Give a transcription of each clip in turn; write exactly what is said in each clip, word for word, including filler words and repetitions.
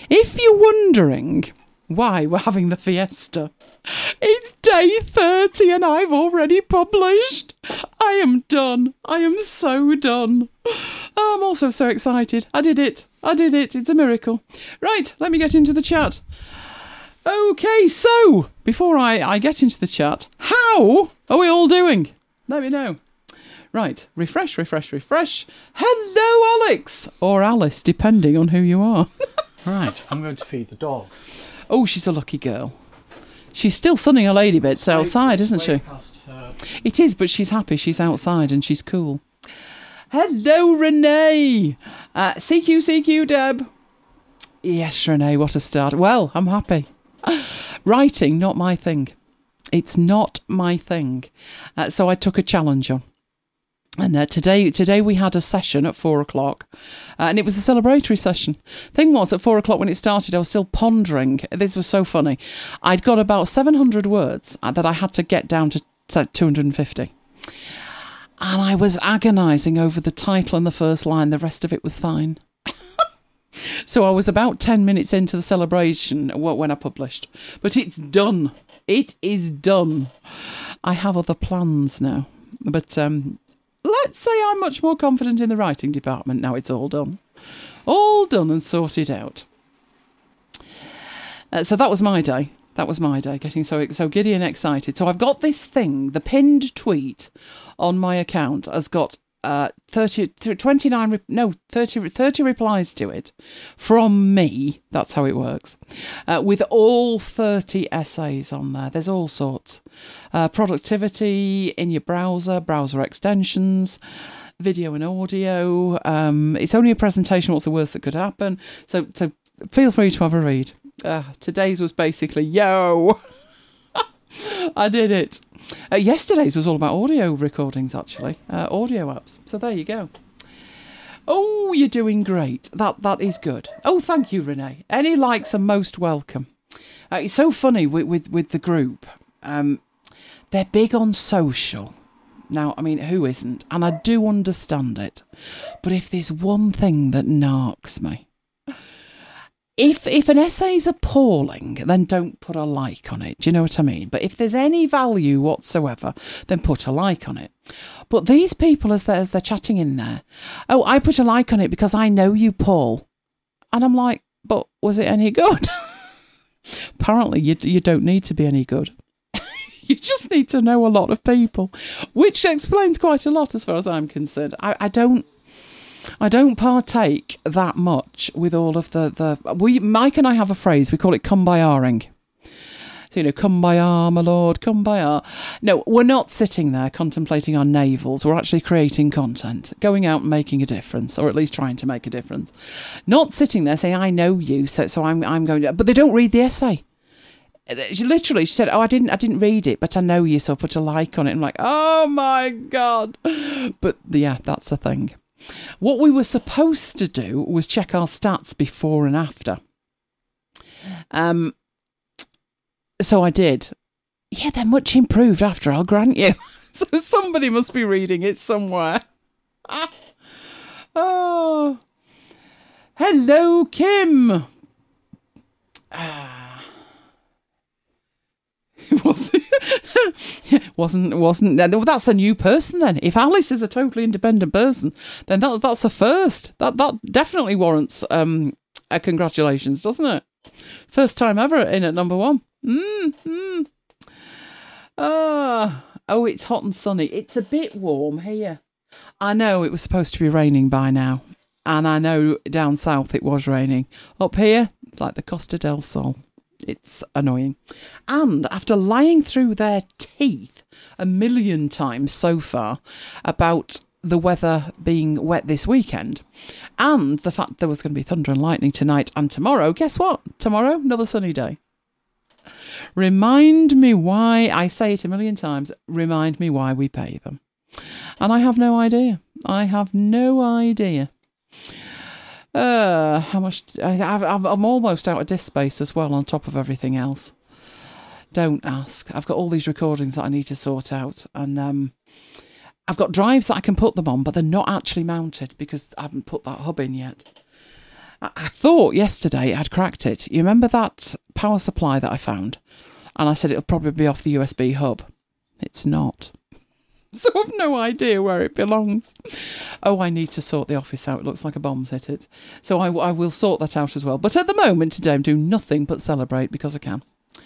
If you're wondering why we're having the fiesta, it's day thirty and I've already published. I am done. I am so done. Oh, I'm also so excited. I did it. I did it. It's a miracle. Right, let me get into the chat. Okay, so before I, I get into the chat, how are we all doing? Let me know. Right, refresh, refresh, refresh. Hello, Alex. Or Alice, depending on who you are. Right, I'm going to feed the dog. Oh, she's a lucky girl. She's still sunning her lady bits outside, isn't she? It is, but she's happy. She's outside and she's cool. Hello, Renee. Uh, C Q, C Q, Deb. Yes, Renee, what a start. Well, I'm happy. Writing, not my thing. It's not my thing. Uh, so I took a challenge on. And uh, today today we had a session at four o'clock, uh, and it was a celebratory session. Thing was, at four o'clock when it started, I was still pondering. This was so funny. I'd got about seven hundred words that I had to get down to two hundred fifty. And I was agonising over the title and the first line. The rest of it was fine. So I was about ten minutes into the celebration when I published. But it's done. It is done. I have other plans now. But um, let's say I'm much more confident in the writing department now it's all done. All done and sorted out. Uh, so that was my day. That was my day, getting so so giddy and excited. So I've got this thing, the pinned tweet on my account has got uh, thirty, twenty-nine, no, thirty, thirty replies to it from me. That's how it works. Uh, with all thirty essays on there. There's all sorts. Uh, productivity in your browser, browser extensions, video and audio. Um, it's only a presentation. What's the worst that could happen? So, so feel free to have a read. Uh, today's was basically, yo, I did it. Uh, yesterday's was all about audio recordings, actually, uh, audio apps. So there you go. Oh, you're doing great. That That is good. Oh, thank you, Renee. Any likes are most welcome. Uh, it's so funny with, with, with the group. Um, they're big on social. Now, I mean, who isn't? And I do understand it. But if there's one thing that narks me, If if an essay's appalling, then don't put a like on it. Do you know what I mean? But if there's any value whatsoever, then put a like on it. But these people, as they're, as they're chatting in there, oh, I put a like on it because I know you, Paul. And I'm like, but was it any good? Apparently, you you don't need to be any good. You just need to know a lot of people, which explains quite a lot as far as I'm concerned. I, I don't. I don't partake that much with all of the, the... We, Mike and I have a phrase, we call it come-by-aring. So, you know, come by our, my lord, come by our... No, we're not sitting there contemplating our navels. We're actually creating content, going out and making a difference, or at least trying to make a difference. Not sitting there saying, I know you, so, so I'm, I'm going to... But they don't read the essay. She literally, she said, oh, I didn't I didn't read it, but I know you, so I put a like on it. I'm like, oh, my God. But, yeah, that's the thing. What we were supposed to do was check our stats before and after. Um, so I did. Yeah, they're much improved after, I'll grant you. So somebody must be reading it somewhere. Ah. Oh. Hello, Kim. Ah. It wasn't, wasn't, wasn't, that's a new person then. If Alice is a totally independent person, then that that's a first. That that definitely warrants um, a congratulations, doesn't it? First time ever in at number one. Mm, mm. Uh, oh, it's hot and sunny. It's a bit warm here. I know it was supposed to be raining by now. And I know down south it was raining. Up here, it's like the Costa del Sol. It's annoying. And after lying through their teeth a million times so far about the weather being wet this weekend and the fact there was going to be thunder and lightning tonight and tomorrow, guess what? Tomorrow, another sunny day. Remind me why, I say it a million times, remind me why we pay them. And I have no idea. I have no idea. Uh, how much? I, I've, I'm almost out of disk space as well on top of everything else. Don't ask. I've got all these recordings that I need to sort out. And um, I've got drives that I can put them on, but they're not actually mounted because I haven't put that hub in yet. I, I thought yesterday it had cracked it. You remember that power supply that I found? And I said it'll probably be off the U S B hub. It's not. So I've no idea where it belongs. Oh, I need to sort the office out. It looks like a bomb's hit it. So I, I will sort that out as well. But at the moment today, I'm doing nothing but celebrate because I can.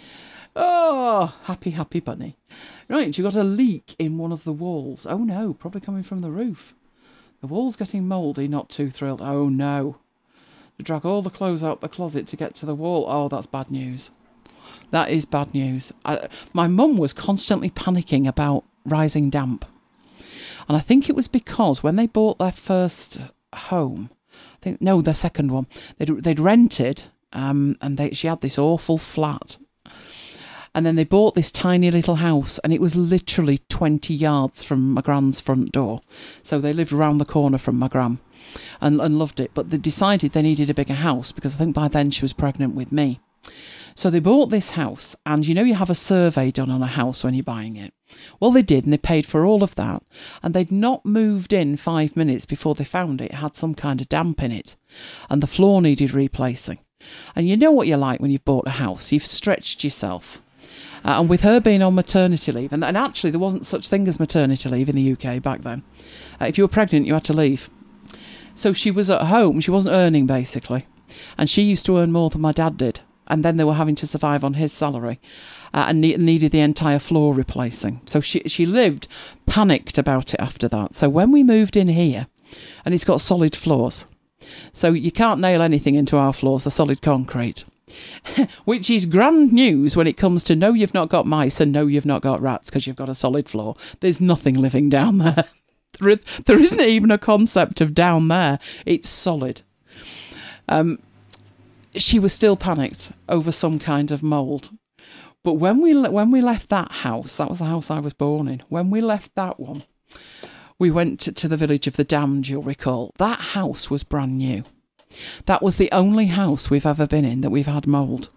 Oh, happy, happy bunny. Right, you got a leak in one of the walls. Oh, no, probably coming from the roof. The wall's getting mouldy, not too thrilled. Oh, no. To drag all the clothes out the closet to get to the wall. Oh, that's bad news. That is bad news. I, my mum was constantly panicking about rising damp. And I think it was because when they bought their first home, I think, no, their second one, they'd, they'd rented um, and they, she had this awful flat. And then they bought this tiny little house and it was literally twenty yards from my gran's front door. So they lived around the corner from my gran and, and loved it. But they decided they needed a bigger house because I think by then she was pregnant with me. So they bought this house, and you know you have a survey done on a house when you're buying it. Well, they did, and they paid for all of that, and they'd not moved in five minutes before they found it. It had some kind of damp in it, and the floor needed replacing. And you know what you're like when you've bought a house. You've stretched yourself. Uh, and with her being on maternity leave, and, and actually there wasn't such thing as maternity leave in the U K back then. Uh, if you were pregnant, you had to leave. So she was at home. She wasn't earning, basically. And she used to earn more than my dad did. And then they were having to survive on his salary uh, and ne- needed the entire floor replacing. So she she lived panicked about it after that. So when we moved in here, and it's got solid floors, so you can't nail anything into our floors, they're solid concrete, which is grand news when it comes to no, you've not got mice and no, you've not got rats because you've got a solid floor. There's nothing living down there. there, is, there isn't even a concept of down there. It's solid. Um. She was still panicked over some kind of mould. But when we when we left that house, that was the house I was born in, when we left that one, we went to, to the village of the Damned, you'll recall. That house was brand new. That was the only house we've ever been in that we've had mould.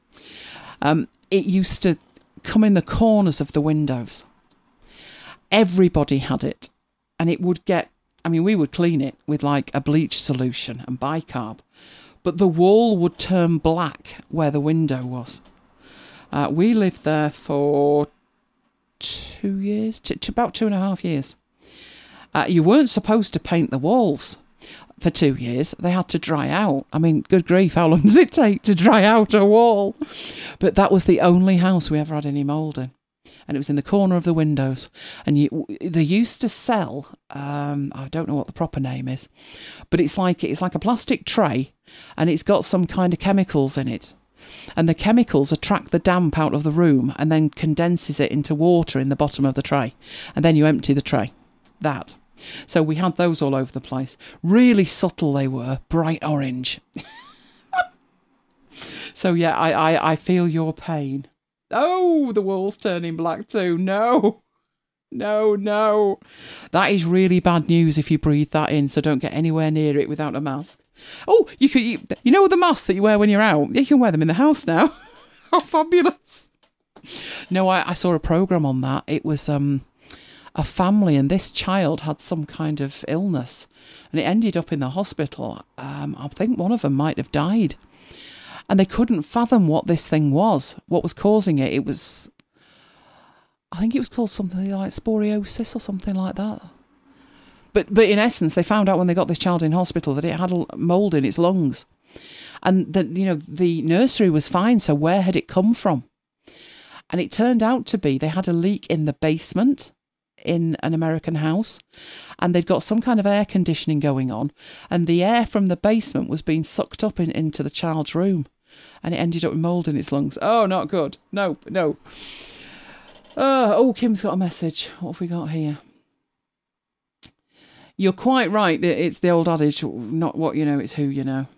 Um, it used to come in the corners of the windows. Everybody had it. And it would get, I mean, we would clean it with like a bleach solution and bicarb. But the wall would turn black where the window was. Uh, we lived there for two years, t- t- about two and a half years. Uh, you weren't supposed to paint the walls for two years. They had to dry out. I mean, good grief, how long does it take to dry out a wall? But that was the only house we ever had any mould in. And it was in the corner of the windows. And you, they used to sell, um, I don't know what the proper name is, but it's like it's like a plastic tray, and it's got some kind of chemicals in it. And the chemicals attract the damp out of the room and then condenses it into water in the bottom of the tray. And then you empty the tray. That. So we had those all over the place. Really subtle they were, bright orange. So yeah, I, I, I feel your pain. Oh, the wall's turning black too. No, no, no. That is really bad news if you breathe that in, so don't get anywhere near it without a mask. Oh, you could, you, you know the masks that you wear when you're out? You can wear them in the house now. How fabulous. No, I, I saw a programme on that. It was um, a family, and this child had some kind of illness, and it ended up in the hospital. Um, I think one of them might have died. And they couldn't fathom what this thing was, what was causing it. It was, I think it was called something like scoliosis or something like that. But but in essence, they found out when they got this child in hospital that it had mould in its lungs. And that, you know, the nursery was fine, so where had it come from? And it turned out to be they had a leak in the basement in an American house, and they'd got some kind of air conditioning going on, and the air from the basement was being sucked up in, into the child's room. And it ended up with mould in its lungs. Oh, not good. No, no. Uh, oh, Kim's got a message. What have we got here? You're quite right. It's the old adage, not what you know, it's who you know.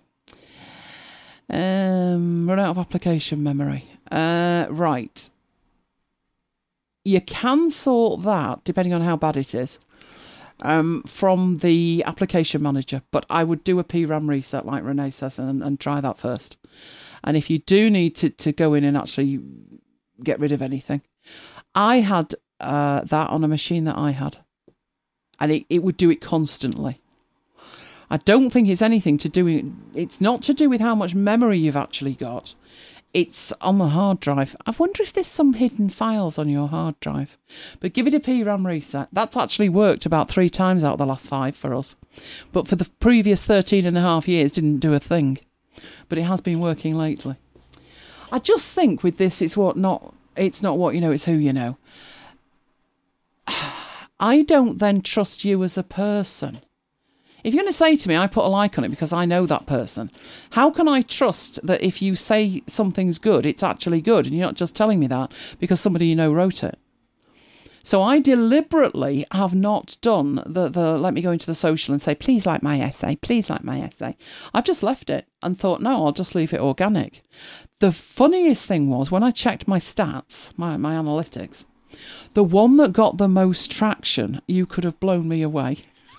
Um, run out of application memory. Uh, right. You can sort that, depending on how bad it is, um, from the application manager. But I would do a P RAM reset, like Renee says, and, and try that first. And if you do need to, to go in and actually get rid of anything, I had uh, that on a machine that I had. And it, it would do it constantly. I don't think it's anything to do with, it's not to do with how much memory you've actually got. It's on the hard drive. I wonder if there's some hidden files on your hard drive. But give it a P RAM reset. That's actually worked about three times out of the last five for us. But for the previous thirteen and a half years, didn't do a thing. But it has been working lately. I just think with this, it's what not, it's not what you know, it's who you know. I don't then trust you as a person. If you're going to say to me, I put a like on it because I know that person, how can I trust that if you say something's good, it's actually good, and you're not just telling me that because somebody you know wrote it? So I deliberately have not done the, the let me go into the social and say, please like my essay, please like my essay. I've just left it and thought, no, I'll just leave it organic. The funniest thing was when I checked my stats, my, my analytics, the one that got the most traction, you could have blown me away.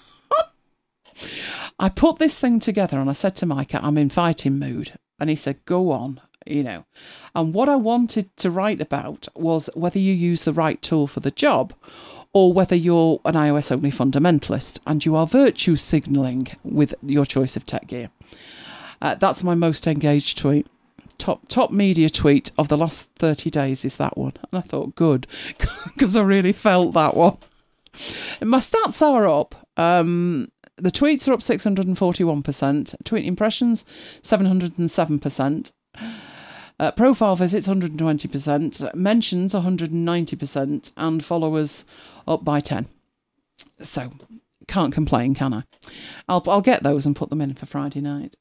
I put this thing together and I said to Micah, I'm in fighting mood. And he said, go on, you know. And what I wanted to write about was whether you use the right tool for the job or whether you're an iOS only fundamentalist and you are virtue signalling with your choice of tech gear. Uh, that's my most engaged tweet. Top top media tweet of the last thirty days is that one. And I thought, good, because I really felt that one. And my stats are up. Um... The tweets are up six hundred forty-one percent. Tweet impressions, seven hundred seven percent. Uh, profile visits, one hundred twenty percent. Mentions, one hundred ninety percent. And followers up by ten. So, can't complain, can I? I'll, I'll get those and put them in for Friday night.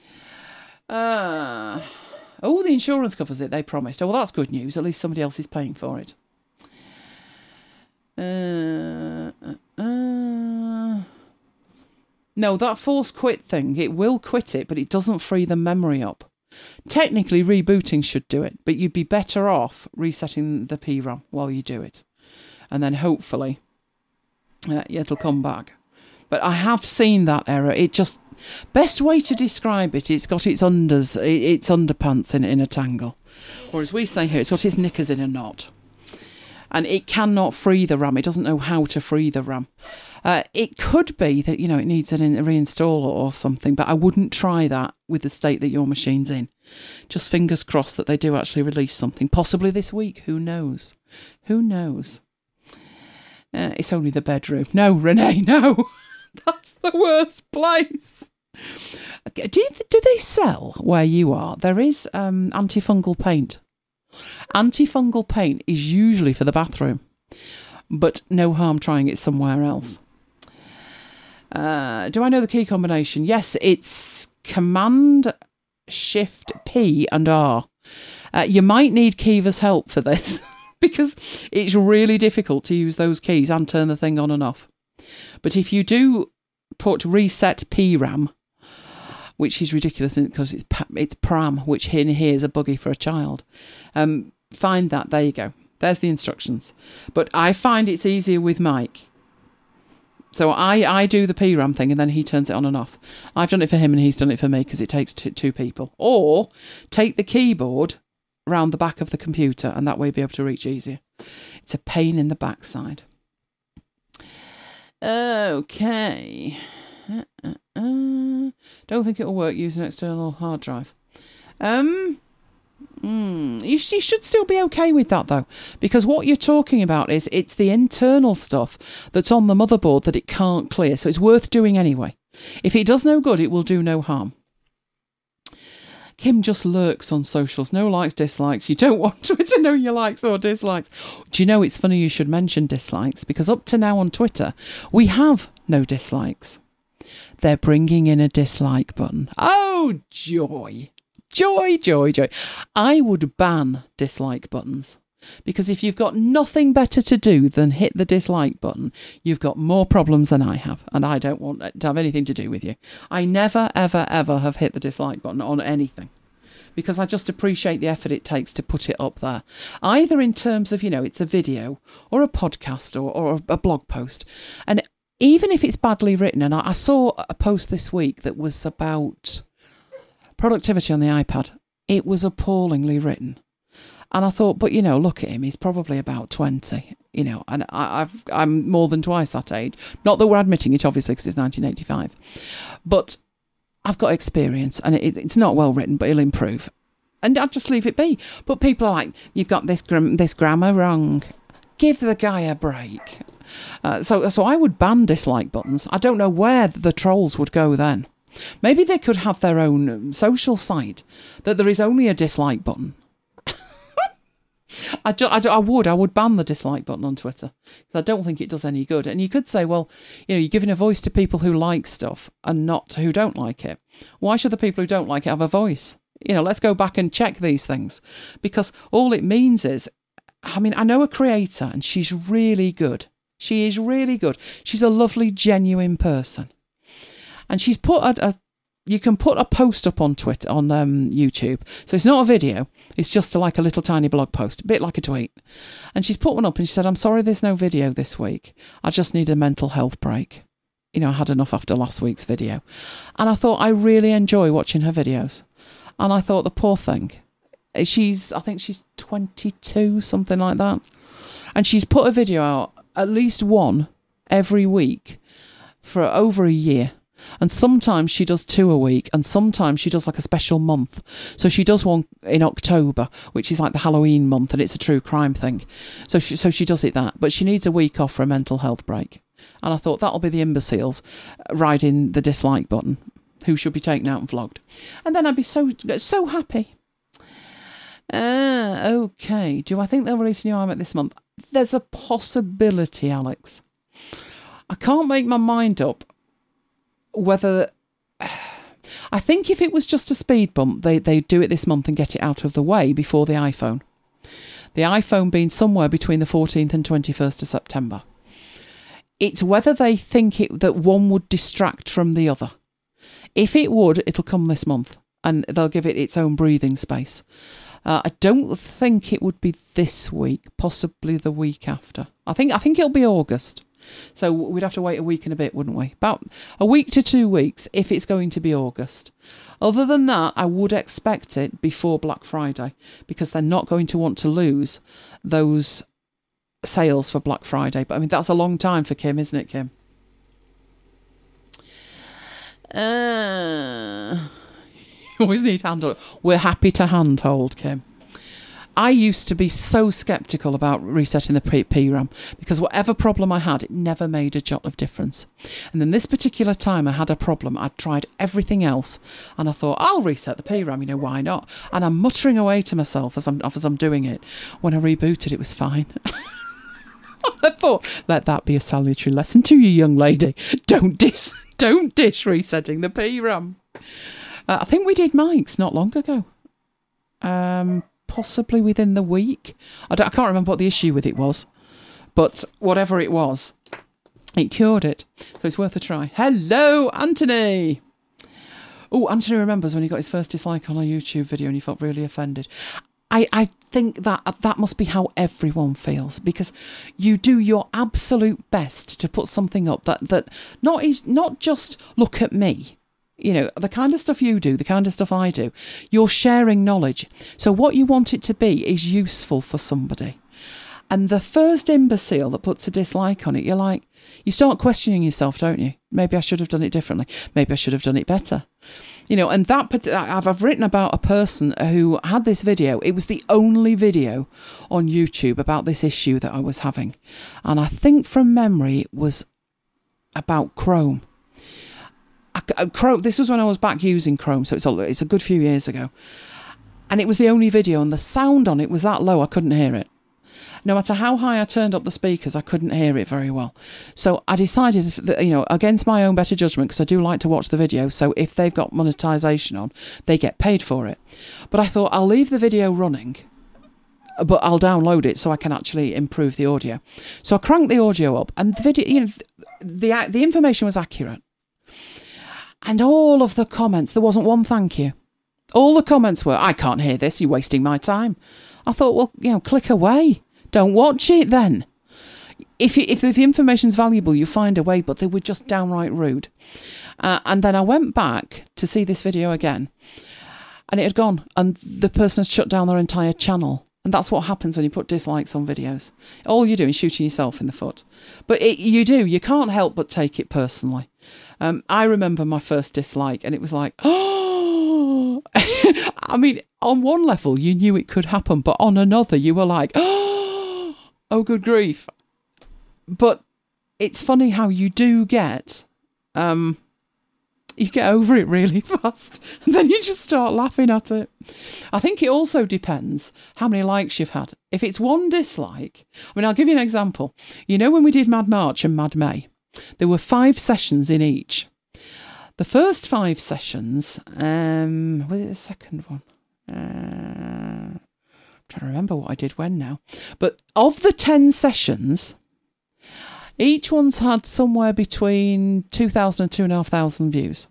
Uh, oh, the insurance covers it, they promised. Oh, well, that's good news. At least somebody else is paying for it. Uh... uh, uh No, that force quit thing, it will quit it, but it doesn't free the memory up. Technically, rebooting should do it, but you'd be better off resetting the P RAM while you do it. And then hopefully uh, it'll come back. But I have seen that error. It just, best way to describe it, it's got its unders, its underpants in, in a tangle. Or as we say here, it's got its knickers in a knot. And it cannot free the RAM. It doesn't know how to free the RAM. Uh, it could be that, you know, it needs a reinstall or something, but I wouldn't try that with the state that your machine's in. Just fingers crossed that they do actually release something, possibly this week. Who knows? Who knows? Uh, it's only the bedroom. No, Renee, no. That's the worst place. Do, you, do they sell where you are? There is um, antifungal paint. Antifungal paint is usually for the bathroom, but no harm trying it somewhere else. Uh, do I know the key combination? Yes, it's Command, Shift, P and R. Uh, you might need Kiva's help for this because it's really difficult to use those keys and turn the thing on and off. But if you do put reset P RAM, which is ridiculous because it's it's pram, which in here is a buggy for a child. Um, find that. There you go. There's the instructions. But I find it's easier with Mike. So I, I do the P RAM thing and then he turns it on and off. I've done it for him and he's done it for me because it takes two, two people. Or take the keyboard round the back of the computer and that way you'll be able to reach easier. It's a pain in the backside. Okay. Uh, uh, uh. Don't think it'll work using an external hard drive. Um... Mm, you, you should still be okay with that though, because what you're talking about is it's the internal stuff that's on the motherboard that it can't clear, so it's worth doing anyway. If it does no good, it will do no harm. Kim just lurks on socials. No likes, dislikes. You don't want Twitter to know your likes or dislikes. Do you know, it's funny you should mention dislikes, because up to now on Twitter, we have no dislikes. They're bringing in a dislike button. Oh, joy. Joy, joy, joy. I would ban dislike buttons because if you've got nothing better to do than hit the dislike button, you've got more problems than I have, and I don't want to have anything to do with you. I never, ever, ever have hit the dislike button on anything because I just appreciate the effort it takes to put it up there, either in terms of, you know, it's a video or a podcast or, or a blog post. And even if it's badly written, and I, I saw a post this week that was about productivity on the iPad. It was appallingly written. And I thought, but, you know, look at him. He's probably about twenty, you know, and I, I've, I'm more than twice that age. Not that we're admitting it, obviously, because it's nineteen eighty-five. But I've got experience, and it, it's not well written, but he'll improve. And I'd just leave it be. But people are like, you've got this, gram- this grammar wrong. Give the guy a break. Uh, so, so I would ban dislike buttons. I don't know where the trolls would go then. Maybe they could have their own um, social site, that there is only a dislike button. I, do, I, do, I would. I would ban the dislike button on Twitter, because I don't think it does any good. And you could say, well, you know, you're giving a voice to people who like stuff and not who don't like it. Why should the people who don't like it have a voice? You know, let's go back and check these things, because all it means is, I mean, I know a creator and she's really good. She is really good. She's a lovely, genuine person. And she's put a, a you can put a post up on Twitter, on um, YouTube. So it's not a video. It's just a, like a little tiny blog post, a bit like a tweet. And she's put one up and she said, I'm sorry there's no video this week. I just need a mental health break. You know, I had enough after last week's video. And I thought, I really enjoy watching her videos. And I thought, the poor thing. She's, I think she's twenty-two, something like that. And she's put a video out, at least one, every week for over a year. And sometimes she does two a week, and sometimes she does like a special month. So she does one in October, which is like the Halloween month, and it's a true crime thing. So she, so she does it that. But she needs a week off for a mental health break. And I thought, that'll be the imbeciles riding the dislike button, who should be taken out and flogged. And then I'd be so, so happy. Ah, okay. Do I think they'll release a new iMac this month? There's a possibility, Alex. I can't make my mind up whether... I think if it was just a speed bump, they, they'd do it this month and get it out of the way before the iPhone. The iPhone being somewhere between the fourteenth and twenty-first of September. It's whether they think it, that one would distract from the other. If it would, it'll come this month, and they'll give it its own breathing space. Uh, I don't think it would be this week, possibly the week after. I think I think it'll be August. So we'd have to wait a week and a bit, wouldn't we? About a week to two weeks if it's going to be August. Other than that, I would expect it before Black Friday, because they're not going to want to lose those sales for Black Friday. But I mean, that's a long time for Kim, isn't it, Kim? Uh, you always need handhold. We're happy to handhold, Kim. I used to be so sceptical about resetting the P RAM, because whatever problem I had, it never made a jot of difference. And then this particular time I had a problem. I'd tried everything else, and I thought, I'll reset the P RAM, you know, why not? And I'm muttering away to myself as I'm, as I'm doing it. When I rebooted, it was fine. I thought, let that be a salutary lesson to you, young lady. Don't dis, don't dish resetting the P RAM. Uh, I think we did Mike's not long ago. Um... Possibly within the week. I, don't, I can't remember what the issue with it was, but whatever it was, it cured it. So it's worth a try. Hello, Anthony. Oh, Anthony remembers when he got his first dislike on a YouTube video and he felt really offended. I, I think that that must be how everyone feels, because you do your absolute best to put something up that, that not is not just look at me. You know, the kind of stuff you do, the kind of stuff I do, you're sharing knowledge. So what you want it to be is useful for somebody. And the first imbecile that puts a dislike on it, you're like, you start questioning yourself, don't you? Maybe I should have done it differently. Maybe I should have done it better. You know, and that I've, I've written about a person who had this video. It was the only video on YouTube about this issue that I was having. And I think from memory, it was about Chrome. I, Chrome. This was when I was back using Chrome, so it's a, it's a good few years ago. And it was the only video, and the sound on it was that low, I couldn't hear it. No matter how high I turned up the speakers, I couldn't hear it very well. So I decided, that, you know, against my own better judgment, because I do like to watch the video, so if they've got monetization on, they get paid for it. But I thought, I'll leave the video running, but I'll download it so I can actually improve the audio. So I cranked the audio up, and the video, you know, the the information was accurate. And all of the comments, there wasn't one thank you. All the comments were, I can't hear this, you're wasting my time. I thought, well, you know, click away. Don't watch it then. If, you, if the information's valuable, you find a way, but they were just downright rude. Uh, and then I went back to see this video again, and it had gone. And the person had shut down their entire channel. And that's what happens when you put dislikes on videos. All you're doing is shooting yourself in the foot. But it, you do. You can't help but take it personally. Um, I remember my first dislike and it was like, oh, I mean, on one level, you knew it could happen. But on another, you were like, oh, oh, good grief. But it's funny how you do get... Um, you get over it really fast and then you just start laughing at it. I think it also depends how many likes you've had. If it's one dislike, I mean, I'll give you an example. You know, when we did Mad March and Mad May, there were five sessions in each. The first five sessions, um, was it the second one? Uh, I'm trying to remember what I did when now. But of the ten sessions, each one's had somewhere between two thousand and two thousand five hundred views.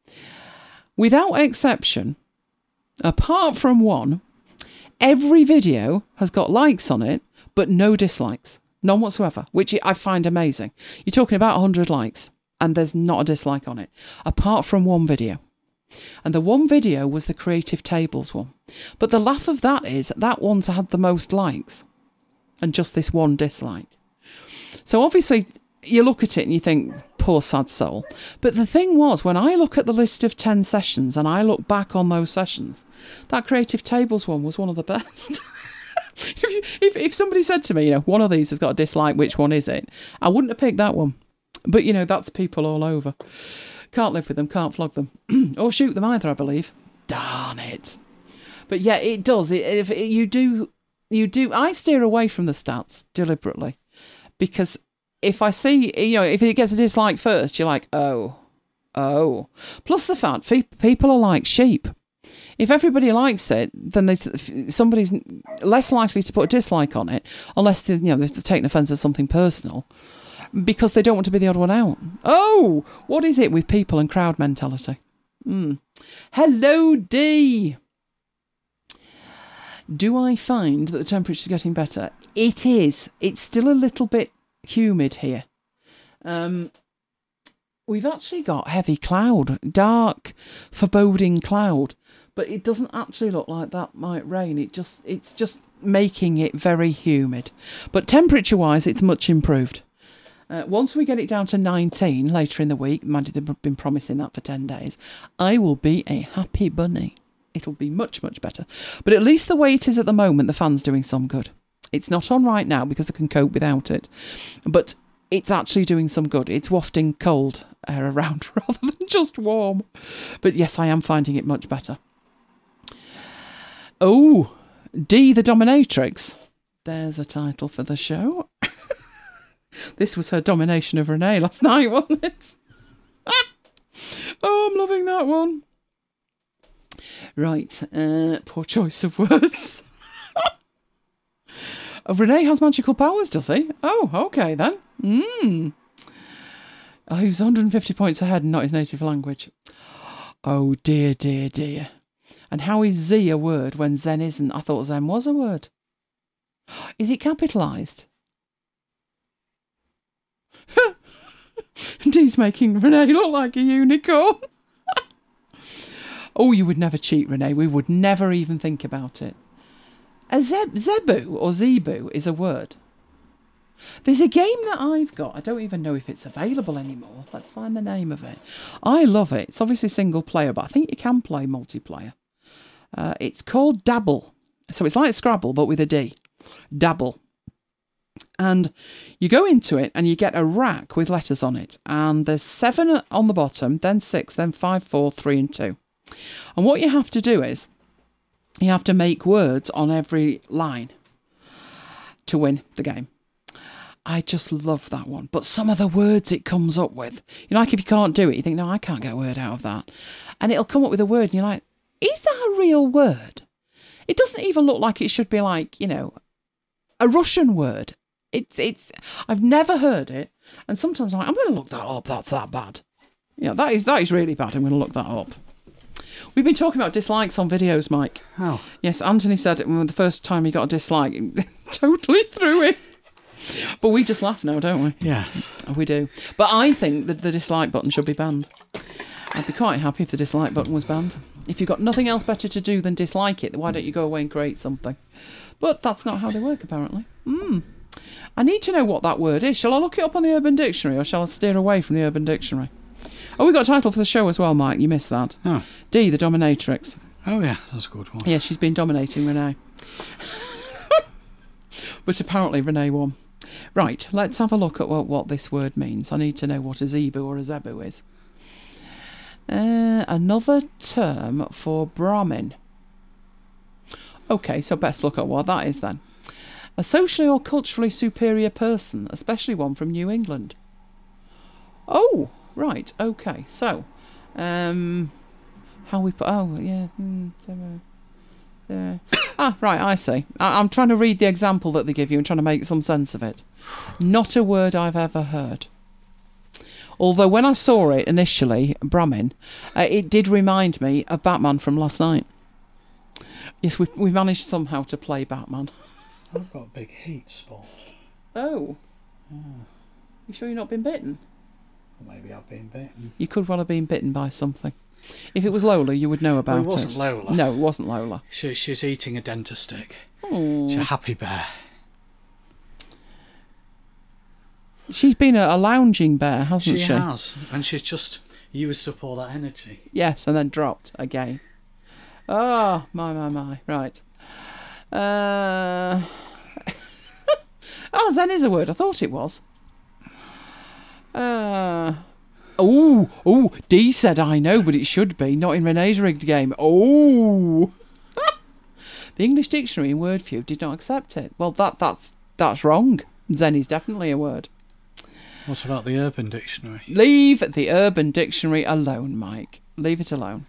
Without exception, apart from one, every video has got likes on it, but no dislikes. None whatsoever, which I find amazing. You're talking about one hundred likes, and there's not a dislike on it, apart from one video. And the one video was the Creative Tables one. But the laugh of that is that one's had the most likes, and just this one dislike. So obviously you look at it and you think, poor sad soul. But the thing was, when I look at the list of ten sessions and I look back on those sessions, that Creative Tables one was one of the best. if, you, if if somebody said to me, you know, one of these has got a dislike, which one is it? I wouldn't have picked that one. But, you know, that's people all over. Can't live with them, can't flog them. Or shoot them either, I believe. Darn it. But yeah, it does. It, if it, you do, you do. I steer away from the stats deliberately. Because if I see, you know, if it gets a dislike first, you're like, oh, oh. Plus the fact, people are like sheep. If everybody likes it, then there's, somebody's less likely to put a dislike on it, unless they, you know, they're taking offence at something personal, because they don't want to be the odd one out. Oh, what is it with people and crowd mentality? Mm. Hello, D. Do I find that the temperature's getting better? It is. It's still a little bit humid here. Um, we've actually got heavy cloud, dark, foreboding cloud, but it doesn't actually look like that might rain. It just, it's just making it very humid. But temperature-wise, it's much improved. Uh, once we get it down to nineteen later in the week, Mandy have been promising that for ten days, I will be a happy bunny. It'll be much, much better. But at least the way it is at the moment, the fan's doing some good. It's not on right now because I can cope without it. But it's actually doing some good. It's wafting cold air around rather than just warm. But yes, I am finding it much better. Oh, D the Dominatrix. There's a title for the show. This was her domination of Renee last night, wasn't it? Oh, I'm loving that one. Right, uh, poor choice of words. Oh, Renee has magical powers, does he? Oh, okay then. Mm. Oh, he's one hundred fifty points ahead and not his native language. Oh dear, dear, dear. And how is Z a word when Zen isn't? I thought Zen was a word. Is it capitalised? D's making Renee look like a unicorn. Oh, you would never cheat, Renee. We would never even think about it. A zeb, zebu or zebu is a word. There's a game that I've got. I don't even know if it's available anymore. Let's find the name of it. I love it. It's obviously single player, but I think you can play multiplayer. Uh, it's called Dabble. So it's like Scrabble, but with a D. Dabble. And you go into it and you get a rack with letters on it. And there's seven on the bottom, then six, then five, four, three and two. And what you have to do is you have to make words on every line to win the game. I just love that one. But some of the words it comes up with, you know, like if you can't do it, you think, no, I can't get a word out of that. And it'll come up with a word and you're like, is that a real word? It doesn't even look like it should be like, you know, a Russian word. It's, it's, I've never heard it. And sometimes I'm like, I'm going to look that up. That's that bad. Yeah, that is, that is really bad. I'm going to look that up. We've been talking about dislikes on videos, Mike. Oh. Yes, Anthony said it when the first time he got a dislike, it totally threw him. But we just laugh now, don't we? Yes. We do. But I think that the dislike button should be banned. I'd be quite happy if the dislike button was banned. If you've got nothing else better to do than dislike it, why don't you go away and create something? But that's not how they work, apparently. Hmm. I need to know what that word is. Shall I look it up on the Urban Dictionary, or shall I steer away from the Urban Dictionary? Oh, we got a title for the show as well, Mike. You missed that. Oh. D, the Dominatrix. Oh, yeah, that's a good one. Yeah, she's been dominating Renee. But apparently Renee won. Right, let's have a look at what, what this word means. I need to know what a zebu or a zebu is. Uh, another term for Brahmin. Okay, so best look at what that is then. A socially or culturally superior person, especially one from New England. Oh, right, okay. So, um, how we put... Oh, yeah. Hmm, so, uh, uh, ah, right, I see. I, I'm trying to read the example that they give you and trying to make some sense of it. Not a word I've ever heard. Although when I saw it initially, Brahmin, uh, it did remind me of Batman from last night. Yes, we we managed somehow to play Batman. I've got a big heat spot. Oh. Yeah. You sure you've not been bitten? Or maybe I've been bitten. You could well have been bitten by something. If it was Lola, you would know about it. It wasn't it. Lola. No, it wasn't Lola. She, she's eating a dentist stick. Oh. She's a happy bear. She's been a, a lounging bear, hasn't she? She has. And she's just used up all that energy. Yes, and then dropped again. Oh, my, my, my. Right. Uh... oh, Zen is a word. I thought it was. Uh... Oh, oh, D said I know, but it should be. Not in Renee's rigged game. Oh! The English Dictionary in Wordview did not accept it. Well, that that's that's wrong. Zen is definitely a word. What about the Urban Dictionary? Leave the Urban Dictionary alone, Mike. Leave it alone.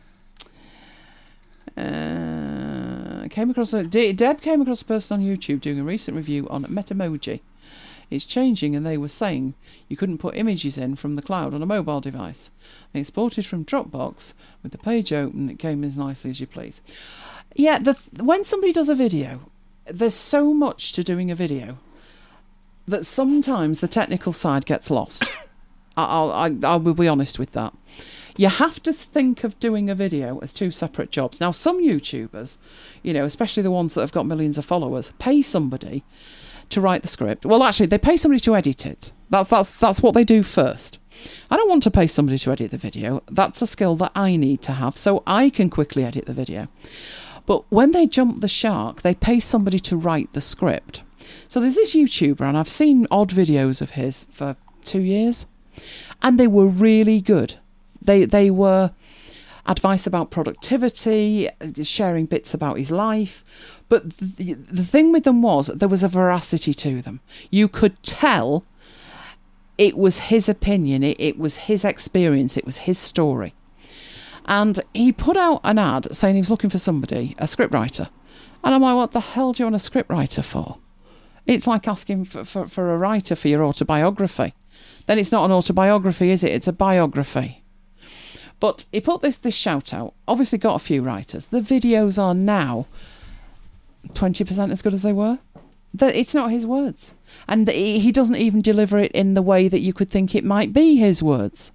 Uh, came across a, Deb came across a person on YouTube doing a recent review on Metamoji. It's changing, and they were saying you couldn't put images in from the cloud on a mobile device. They exported from Dropbox with the page open. It came as nicely as you please. Yeah, the when somebody does a video, there's so much to doing a video that sometimes the technical side gets lost. I'll, I, I will be honest with that. You have to think of doing a video as two separate jobs. Now, some YouTubers, you know, especially the ones that have got millions of followers, pay somebody to write the script. Well, actually, they pay somebody to edit it. That's, that's, that's what they do first. I don't want to pay somebody to edit the video. That's a skill that I need to have so I can quickly edit the video. But when they jump the shark, they pay somebody to write the script. So there's this YouTuber, and I've seen odd videos of his for two years, and they were really good. They they were advice about productivity, sharing bits about his life. But the, the thing with them was there was a veracity to them. You could tell it was his opinion, it, it was his experience, it was his story. And he put out an ad saying he was looking for somebody, a scriptwriter. And I'm like, what the hell do you want a scriptwriter for? It's like asking for, for, for a writer for your autobiography. Then it's not an autobiography, is it? It's a biography. But he put this, this shout out. Obviously got a few writers. The videos are now twenty percent as good as they were. The, it's not his words. And he, he doesn't even deliver it in the way that you could think it might be his words.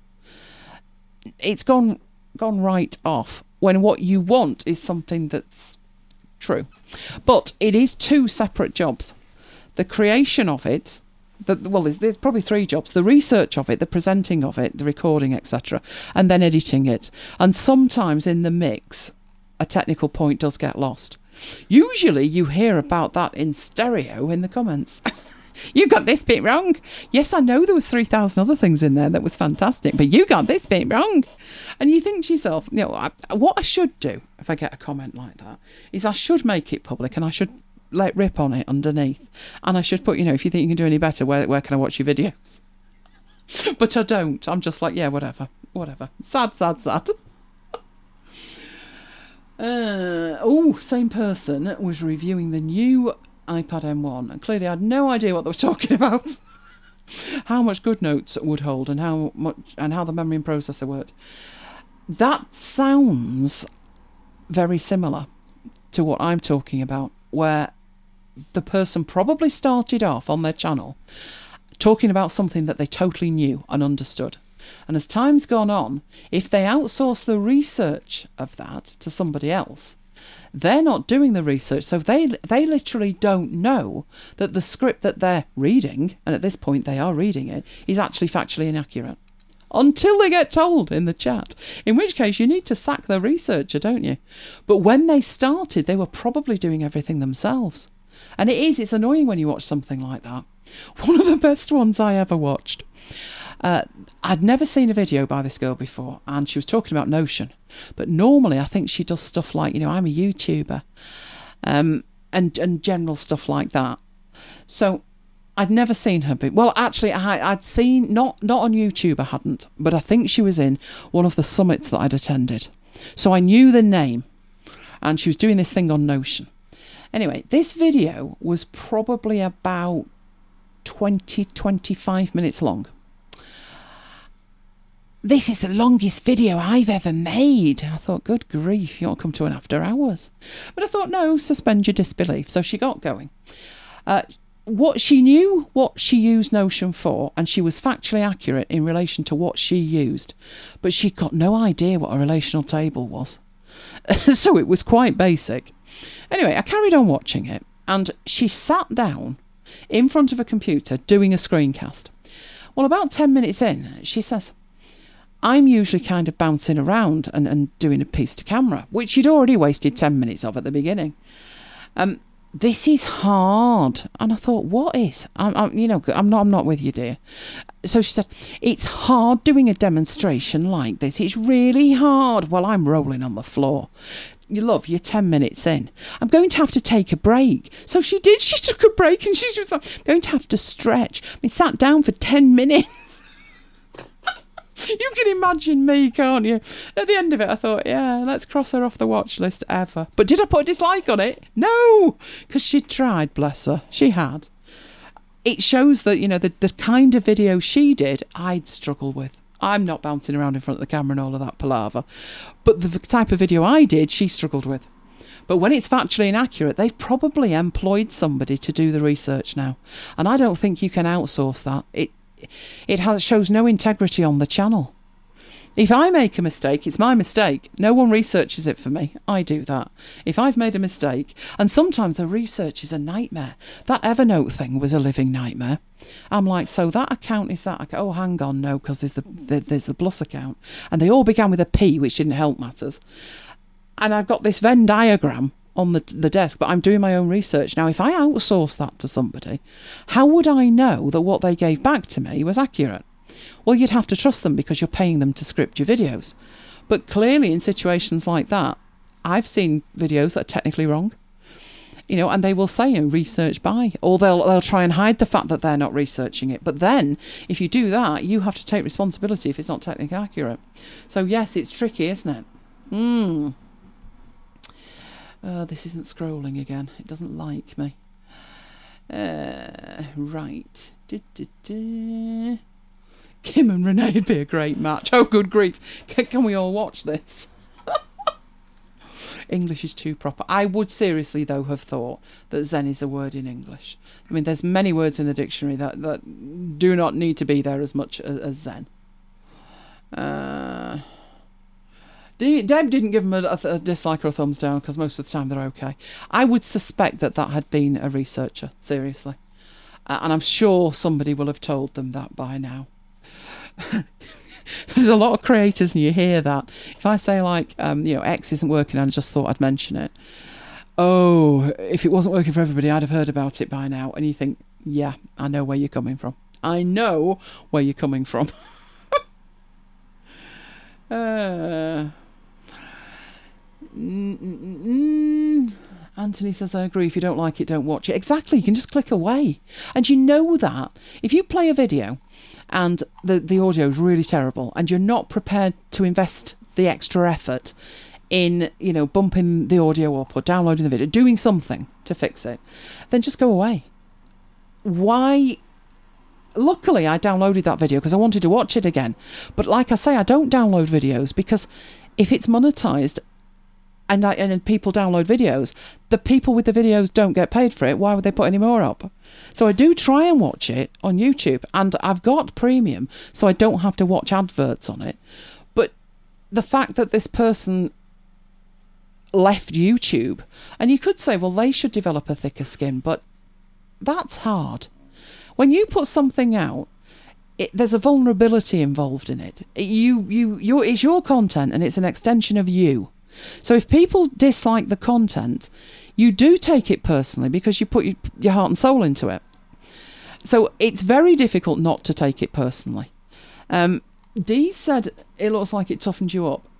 It's gone gone right off when what you want is something that's true. But it is two separate jobs. The creation of it, the, well, there's, there's probably three jobs. The research of it, the presenting of it, the recording, et cetera, and then editing it. And sometimes in the mix, a technical point does get lost. Usually you hear about that in stereo in the comments. You got this bit wrong. Yes, I know there was three thousand other things in there that was fantastic, but you got this bit wrong. And you think to yourself, you know, I, what I should do if I get a comment like that is I should make it public and I should let rip on it underneath. And I should put, you know, if you think you can do any better, where where can I watch your videos? But I don't. I'm just like, yeah, whatever. Whatever. Sad, sad, sad. Uh, oh, same person was reviewing the new iPad M one and clearly had no idea what they were talking about. How much GoodNotes would hold and how much and how the memory and processor worked. That sounds very similar to what I'm talking about, where the person probably started off on their channel talking about something that they totally knew and understood. And as time's gone on, if they outsource the research of that to somebody else, they're not doing the research, so they they literally don't know that the script that they're reading, and at this point they are reading it, is actually factually inaccurate. Until they get told in the chat, in which case you need to sack the researcher, don't you? But when they started, they were probably doing everything themselves. And it is, it's annoying when you watch something like that. One of the best ones I ever watched. Uh, I'd never seen a video by this girl before, and she was talking about Notion. But normally I think she does stuff like, you know, I'm a YouTuber, um, and, and general stuff like that. So I'd never seen her. Be- well, actually, I, I'd seen, not, not on YouTube, I hadn't, but I think she was in one of the summits that I'd attended. So I knew the name, and she was doing this thing on Notion. Anyway, this video was probably about twenty, twenty-five minutes long. This is the longest video I've ever made. I thought, good grief, you ought to come to an after hours. But I thought, no, suspend your disbelief. So she got going. Uh, what she knew, what she used Notion for, and she was factually accurate in relation to what she used. But she got no idea what a relational table was. So it was quite basic. Anyway, I carried on watching it, and she sat down in front of a computer doing a screencast. Well, about ten minutes in, she says, I'm usually kind of bouncing around and, and doing a piece to camera, which she'd already wasted ten minutes of at the beginning. Um, this is hard. And I thought, what is? I'm, I'm, you know, I'm not, I'm not with you, dear. So she said, it's hard doing a demonstration like this. It's really hard. Well, I'm rolling on the floor. You love, you're ten minutes in. I'm going to have to take a break. So she did. She took a break, and she was like, I'm going to have to stretch. I sat down for ten minutes. You can imagine me, can't you? At the end of it, I thought, yeah, let's cross her off the watch list ever. But did I put a dislike on it? No, because she'd tried, bless her. She had. It shows that, you know, the, the kind of video she did, I'd struggle with. I'm not bouncing around in front of the camera and all of that palaver. But the type of video I did, she struggled with. But when it's factually inaccurate, they've probably employed somebody to do the research now. And I don't think you can outsource that. It It has shows no integrity on the channel. If I make a mistake, it's my mistake. No one researches it for me. I do that. If I've made a mistake, and sometimes the research is a nightmare. That Evernote thing was a living nightmare. I'm like, so that account is that account? Oh, hang on, no, because there's the, the there's the plus account, and they all began with a P, which didn't help matters. And I've got this Venn diagram on the the desk, but I'm doing my own research now. If I outsource that to somebody, how would I know that what they gave back to me was accurate? Well, you'd have to trust them because you're paying them to script your videos. But clearly in situations like that, I've seen videos that are technically wrong, you know, and they will say oh, research by, or they'll they'll try and hide the fact that they're not researching it. But then if you do that, you have to take responsibility if it's not technically accurate. So yes, it's tricky, isn't it? Hmm. Uh, this isn't scrolling again. It doesn't like me. Uh, right. Du, du, du. Kim and Renee would be a great match. Oh, good grief. Can, can we all watch this? English is too proper. I would seriously, though, have thought that Zen is a word in English. I mean, there's many words in the dictionary that, that do not need to be there as much as, as Zen. Uh... Deb didn't give them a, a, a dislike or a thumbs down because most of the time they're okay. I would suspect that that had been a researcher, seriously. Uh, and I'm sure somebody will have told them that by now. There's a lot of creators and you hear that. If I say like, um, you know, X isn't working and I just thought I'd mention it. Oh, if it wasn't working for everybody, I'd have heard about it by now. And you think, yeah, I know where you're coming from. I know where you're coming from. uh... Mm-mm-mm. Anthony says, I agree. If you don't like it, don't watch it. Exactly. You can just click away. And you know that. If you play a video and the, the audio is really terrible and you're not prepared to invest the extra effort in, you know, bumping the audio up or downloading the video, doing something to fix it, then just go away. Why? Luckily, I downloaded that video because I wanted to watch it again. But like I say, I don't download videos because if it's monetized, and I, and people download videos, the people with the videos don't get paid for it. Why would they put any more up? So I do try and watch it on YouTube, and I've got premium, so I don't have to watch adverts on it. But the fact that this person left YouTube, and you could say, well, they should develop a thicker skin, but that's hard. When you put something out, it, there's a vulnerability involved in it. it you, you, you, it's your content, and it's an extension of you. So if people dislike the content, you do take it personally because you put your, your heart and soul into it. So it's very difficult not to take it personally. Um, Dee said, it looks like it toughened you up.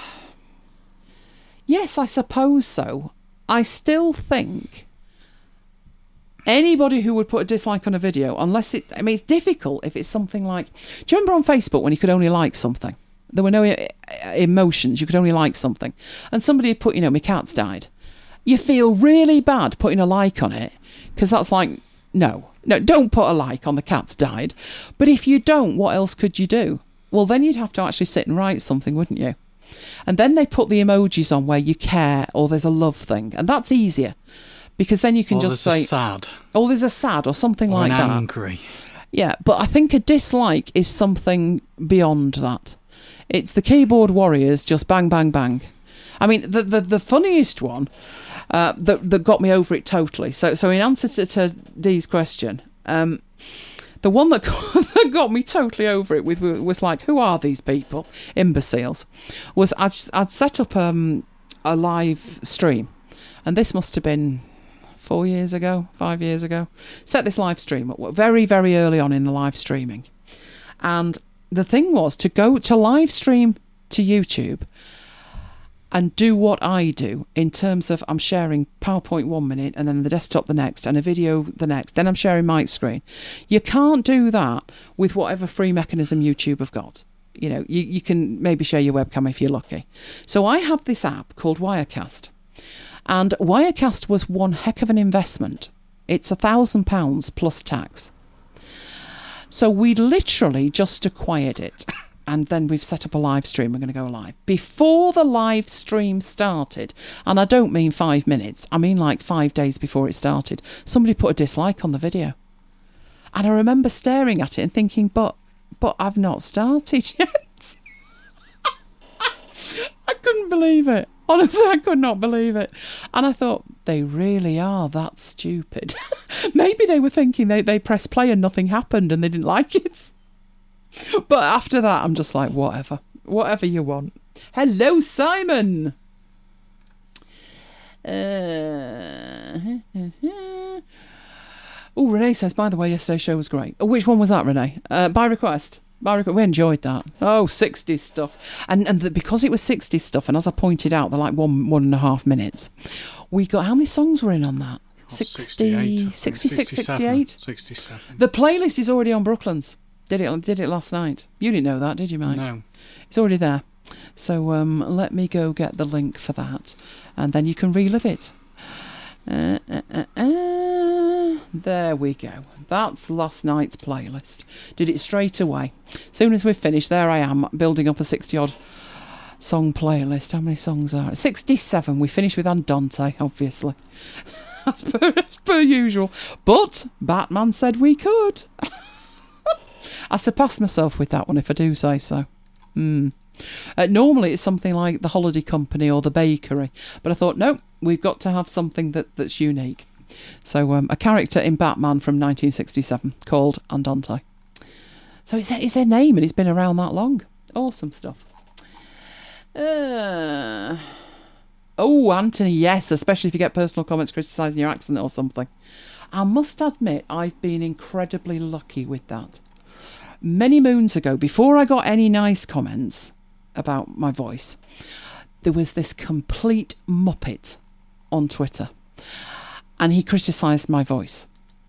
Yes, I suppose so. I still think anybody who would put a dislike on a video, unless it, I mean, it's difficult if it's something like, do you remember on Facebook when you could only like something? There were no emotions, you could only like something. And somebody had put, you know, my cat's died. You feel really bad putting a like on it, because that's like, no, no, don't put a like on the cat's died. But if you don't, what else could you do? Well, then you'd have to actually sit and write something, wouldn't you? And then they put the emojis on where you care, or there's a love thing, and that's easier. Because then you can or just there's say, a sad. oh, there's a sad or something or like an that. Angry. Yeah, but I think a dislike is something beyond that. It's the keyboard warriors, just bang, bang, bang. I mean, the the, the funniest one uh, that that got me over it totally. So so in answer to, to Dee's question, um, the one that got, that got me totally over it with was like, who are these people? Imbeciles. Was I'd, I'd set up um, a live stream, and this must have been four years ago, five years ago. Set this live stream up very, very early on in the live streaming. And the thing was to go to live stream to YouTube and do what I do in terms of I'm sharing PowerPoint one minute and then the desktop the next and a video the next. Then I'm sharing my screen. You can't do that with whatever free mechanism YouTube have got. You know, you, you can maybe share your webcam if you're lucky. So I have this app called Wirecast. And Wirecast was one heck of an investment. It's a thousand pounds plus tax. So we literally just acquired it. And then we've set up a live stream. We're going to go live. Before the live stream started, and I don't mean five minutes, I mean like five days before it started, somebody put a dislike on the video. And I remember staring at it and thinking, but, but I've not started yet. I couldn't believe it. Honestly, I could not believe it. And I thought, they really are that stupid. Maybe they were thinking they, they pressed play and nothing happened and they didn't like it. But after that, I'm just like, whatever. Whatever you want. Hello, Simon. Uh, oh, Renee says, by the way, yesterday's show was great. Oh, which one was that, Renee? Uh, by request. By request. We enjoyed that. Oh, sixties stuff. And and the, because it was sixties stuff, and as I pointed out, they're like one, one and a half minutes. We got, how many songs were in on that? sixty, sixty-six, sixty-eight? sixty-seven. The playlist is already on Brooklands. Did it did it last night. You didn't know that, did you, Mike? No. It's already there. So um, let me go get the link for that, and then you can relive it. Uh, uh, uh, uh. There we go. That's last night's playlist. Did it straight away. As soon as we've finished, there I am, building up a sixty-odd song playlist. How many songs are it? sixty-seven. We finished with Andante, obviously. as, per, as per usual. But Batman said we could. I surpassed myself with that one, if I do say so. Mm. Uh, normally it's something like the Holiday Company or the Bakery, but I thought, no, we've got to have something that, that's unique. So um, a character in Batman from nineteen sixty-seven called Andante. So it's a, it's a name and it's been around that long. Awesome stuff. Uh, oh, Anthony, yes, especially if you get personal comments criticising your accent or something. I must admit, I've been incredibly lucky with that. Many moons ago, before I got any nice comments about my voice, there was this complete muppet on Twitter, and he criticised my voice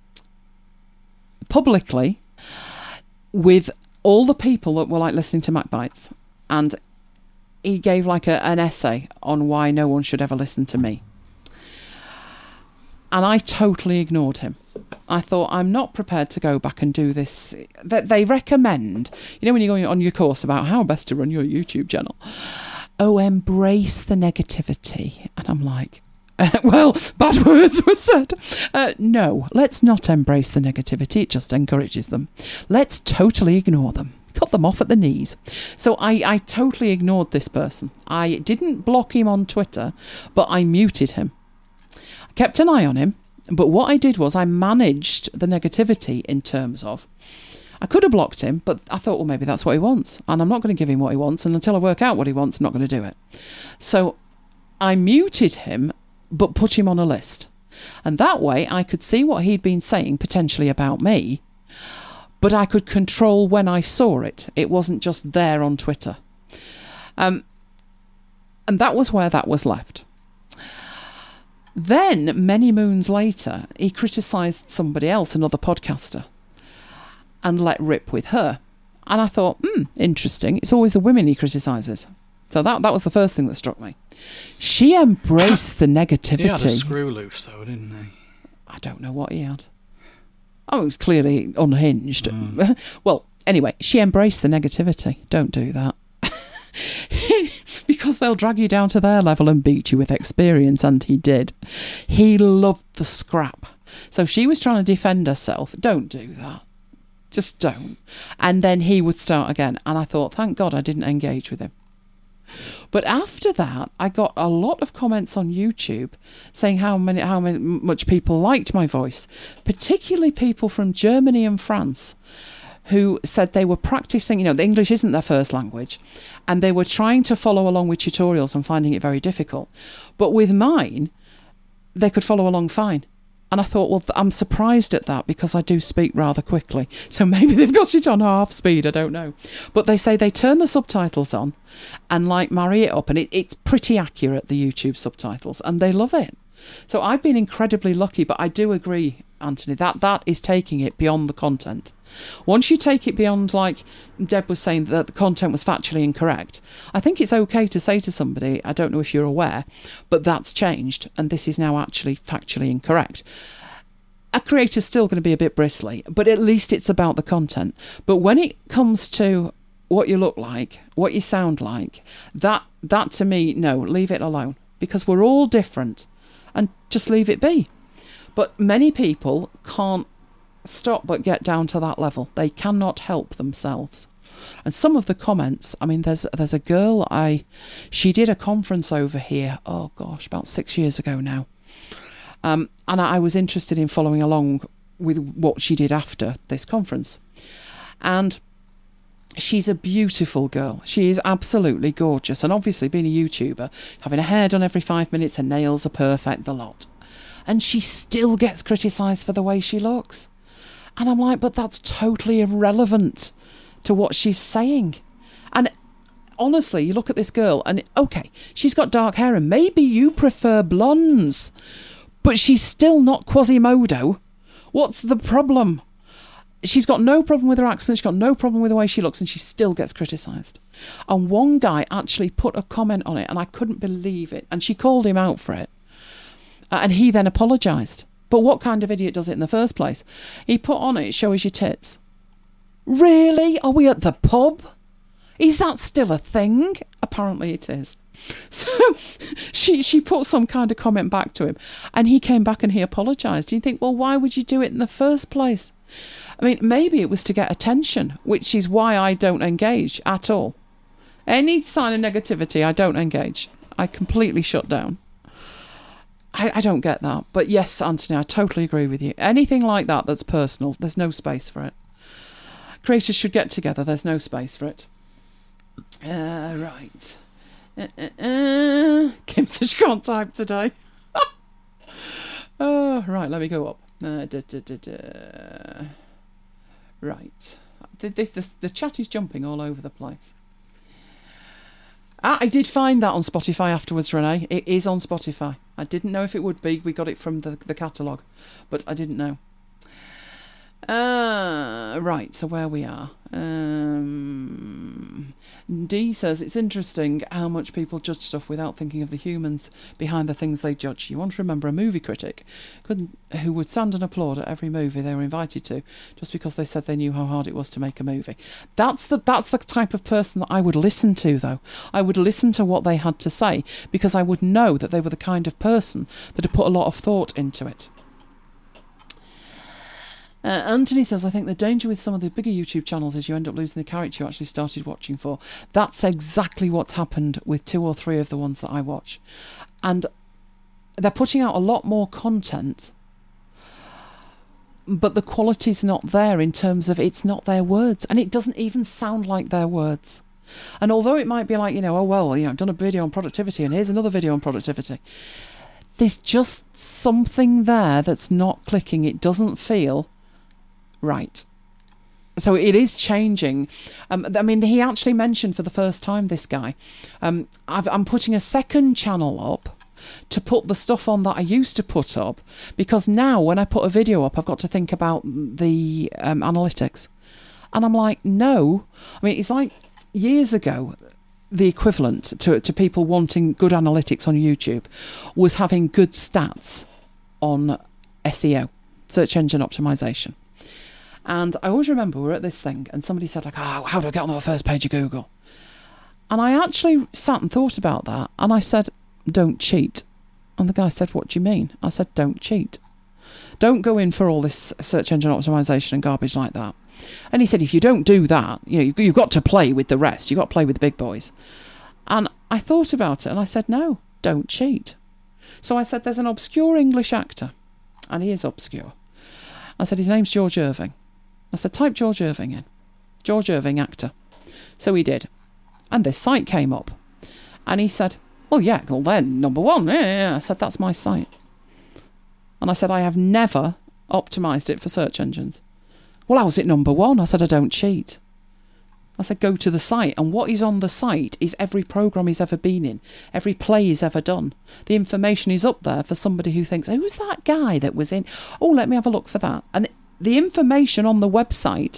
publicly with all the people that were like listening to MacBites, and he gave like a, an essay on why no one should ever listen to me. And I totally ignored him. I thought, I'm not prepared to go back and do this. That they recommend, you know, when you're going on your course about how best to run your YouTube channel, oh, embrace the negativity. And I'm like, uh, well, bad words were said. Uh, no, let's not embrace the negativity. It just encourages them. Let's totally ignore them. Cut them off at the knees. So I, I totally ignored this person. I didn't block him on Twitter, but I muted him. I kept an eye on him, but what I did was I managed the negativity in terms of, I could have blocked him, but I thought, well, maybe that's what he wants, and I'm not going to give him what he wants, and until I work out what he wants, I'm not going to do it. So I muted him, but put him on a list. And that way I could see what he'd been saying potentially about me, but I could control when I saw it. It wasn't just there on Twitter. Um, and that was where that was left. Then, many moons later, he criticised somebody else, another podcaster, and let rip with her. And I thought, hmm, interesting. It's always the women he criticises. So that that was the first thing that struck me. She embraced the negativity. He had a screw loose, though, didn't he? I don't know what he had. Oh, it was clearly unhinged. Mm. Well, anyway, she embraced the negativity. Don't do that. Because they'll drag you down to their level and beat you with experience, and he did. He loved the scrap. So she was trying to defend herself. Don't do that. Just don't. And then he would start again. And I thought, thank God I didn't engage with him. But after that, I got a lot of comments on YouTube saying how many, how many, much people liked my voice, particularly people from Germany and France who said they were practicing, you know, the English isn't their first language, and they were trying to follow along with tutorials and finding it very difficult. But with mine, they could follow along fine. And I thought, well, I'm surprised at that because I do speak rather quickly. So maybe they've got it on half speed, I don't know. But they say they turn the subtitles on and like marry it up. And it, it's pretty accurate, the YouTube subtitles. And they love it. So I've been incredibly lucky. But I do agree, Anthony, that that is taking it beyond the content. Once you take it beyond, like Deb was saying, that the content was factually incorrect, I think it's okay to say to somebody, I don't know if you're aware, but that's changed and this is now actually factually incorrect. A creator's still going to be a bit bristly, but at least it's about the content. But when it comes to what you look like, what you sound like, that that to me, no, leave it alone, because we're all different and just leave it be. But many people can't stop but get down to that level. They cannot help themselves. And some of the comments, I mean, there's there's a girl, I she did a conference over here, oh gosh, about six years ago now. Um, and I was interested in following along with what she did after this conference. And she's a beautiful girl. She is absolutely gorgeous. And obviously, being a YouTuber, having her hair done every five minutes, her nails are perfect, the lot. And she still gets criticised for the way she looks. And I'm like, but that's totally irrelevant to what she's saying. And honestly, you look at this girl and, okay, she's got dark hair and maybe you prefer blondes, but she's still not Quasimodo. What's the problem? She's got no problem with her accent. She's got no problem with the way she looks, and she still gets criticised. And one guy actually put a comment on it, and I couldn't believe it. And she called him out for it. Uh, and he then apologised. But what kind of idiot does it in the first place? He put on it, show us your tits. Really? Are we at the pub? Is that still a thing? Apparently it is. So she she put some kind of comment back to him, and he came back and he apologised. You think, well, why would you do it in the first place? I mean, maybe it was to get attention, which is why I don't engage at all. Any sign of negativity, I don't engage. I completely shut down. I, I don't get that. But yes, Anthony, I totally agree with you. Anything like that that's personal, there's no space for it. Creators should get together. There's no space for it. Uh, right. Uh, uh, uh. Kim says she can't type today. Oh, right, let me go up. Uh, da, da, da, da. Right. This, this, the chat is jumping all over the place. Ah, I did find that on Spotify afterwards, Renee. It is on Spotify. I didn't know if it would be. We got it from the, the catalogue, but I didn't know. Uh, right, so where we are. Um, D says, it's interesting how much people judge stuff without thinking of the humans behind the things they judge. You want to remember a movie critic couldn't, who would stand and applaud at every movie they were invited to just because they said they knew how hard it was to make a movie. That's the that's the type of person that I would listen to, though. I would listen to what they had to say because I would know that they were the kind of person that had put a lot of thought into it. Uh, Anthony says, I think the danger with some of the bigger YouTube channels is you end up losing the character you actually started watching for. That's exactly what's happened with two or three of the ones that I watch. And they're putting out a lot more content, but the quality's not there in terms of it's not their words. And it doesn't even sound like their words. And although it might be like, you know, oh, well, you know, I've done a video on productivity and here's another video on productivity. There's just something there that's not clicking. It doesn't feel right. So it is changing. Um, I mean, he actually mentioned for the first time, this guy, um, I've, I'm putting a second channel up to put the stuff on that I used to put up, because now when I put a video up, I've got to think about the um, analytics. And I'm like, no. I mean, it's like years ago, the equivalent to, to people wanting good analytics on YouTube was having good stats on S E O, search engine optimization. And I always remember we were at this thing and somebody said, like, oh, how do I get on the first page of Google? And I actually sat and thought about that. And I said, don't cheat. And the guy said, what do you mean? I said, don't cheat. Don't go in for all this search engine optimization and garbage like that. And he said, if you don't do that, you know, you've got to play with the rest. You've got to play with the big boys. And I thought about it and I said, no, don't cheat. So I said, there's an obscure English actor. And he is obscure. I said, his name's George Irving. I said, type George Irving in. George Irving, actor. So he did. And this site came up. And he said, well, yeah, well, then, number one. Yeah, yeah, yeah. I said, that's my site. And I said, I have never optimised it for search engines. Well, how's it number one? I said, I don't cheat. I said, go to the site. And what is on the site is every programme he's ever been in, every play he's ever done. The information is up there for somebody who thinks, who's that guy that was in? Oh, let me have a look for that. And the information on the website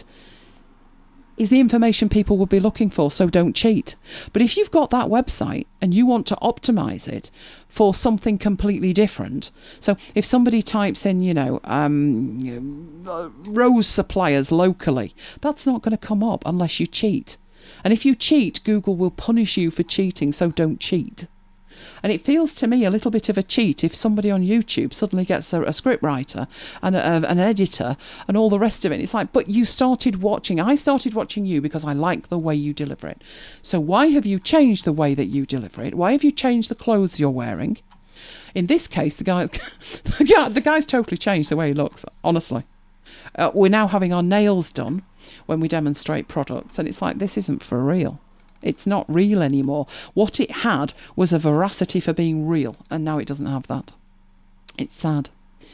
is the information people would be looking for, so don't cheat. But if you've got that website and you want to optimise it for something completely different, so if somebody types in, you know, um, you know, rose suppliers locally, that's not going to come up unless you cheat. And if you cheat, Google will punish you for cheating, so don't cheat. And it feels to me a little bit of a cheat if somebody on YouTube suddenly gets a, a script writer and a, an editor and all the rest of it. It's like, but you started watching. I started watching you because I like the way you deliver it. So why have you changed the way that you deliver it? Why have you changed the clothes you're wearing? In this case, the guy, yeah, the guy's totally changed the way he looks, honestly. Uh, we're now having our nails done when we demonstrate products. And it's like, this isn't for real. It's not real anymore. What it had was a veracity for being real, and now it doesn't have that. It's sad.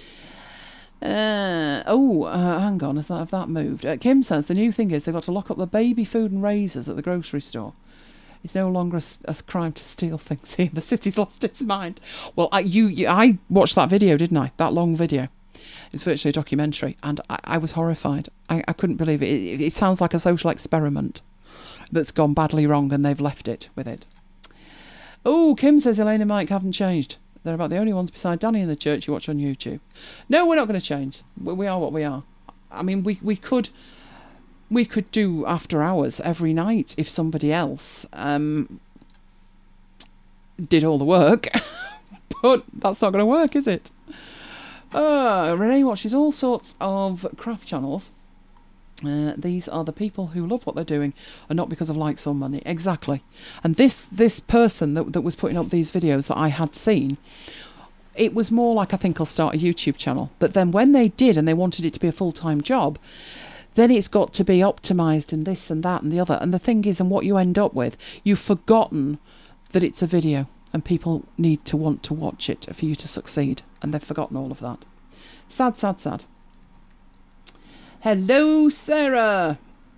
Uh, oh, uh, hang on, has that, have that moved? Uh, Kim says the new thing is they've got to lock up the baby food and razors at the grocery store. It's no longer a, a crime to steal things here. The city's lost its mind. Well, I, you, you, I watched that video, didn't I? That long video. It's virtually a documentary, and I, I was horrified. I, I couldn't believe it. it. It sounds like a social experiment that's gone badly wrong and they've left it with it. Oh, Kim says Elaine and Mike haven't changed. They're about the only ones beside Danny in the church you watch on YouTube. No, we're not going to change. We are what we are. I mean, we we could we could do after hours every night if somebody else um, did all the work. But that's not going to work, is it? Uh, Renee watches all sorts of craft channels. Uh, these are the people who love what they're doing and not because of likes or money. Exactly. And this this person that, that was putting up these videos that I had seen, it was more like, I think I'll start a YouTube channel. But then when they did and they wanted it to be a full-time job, then it's got to be optimised and this and that and the other. And the thing is, and what you end up with, you've forgotten that it's a video and people need to want to watch it for you to succeed. And they've forgotten all of that. Sad, sad, sad. Hello, Sarah.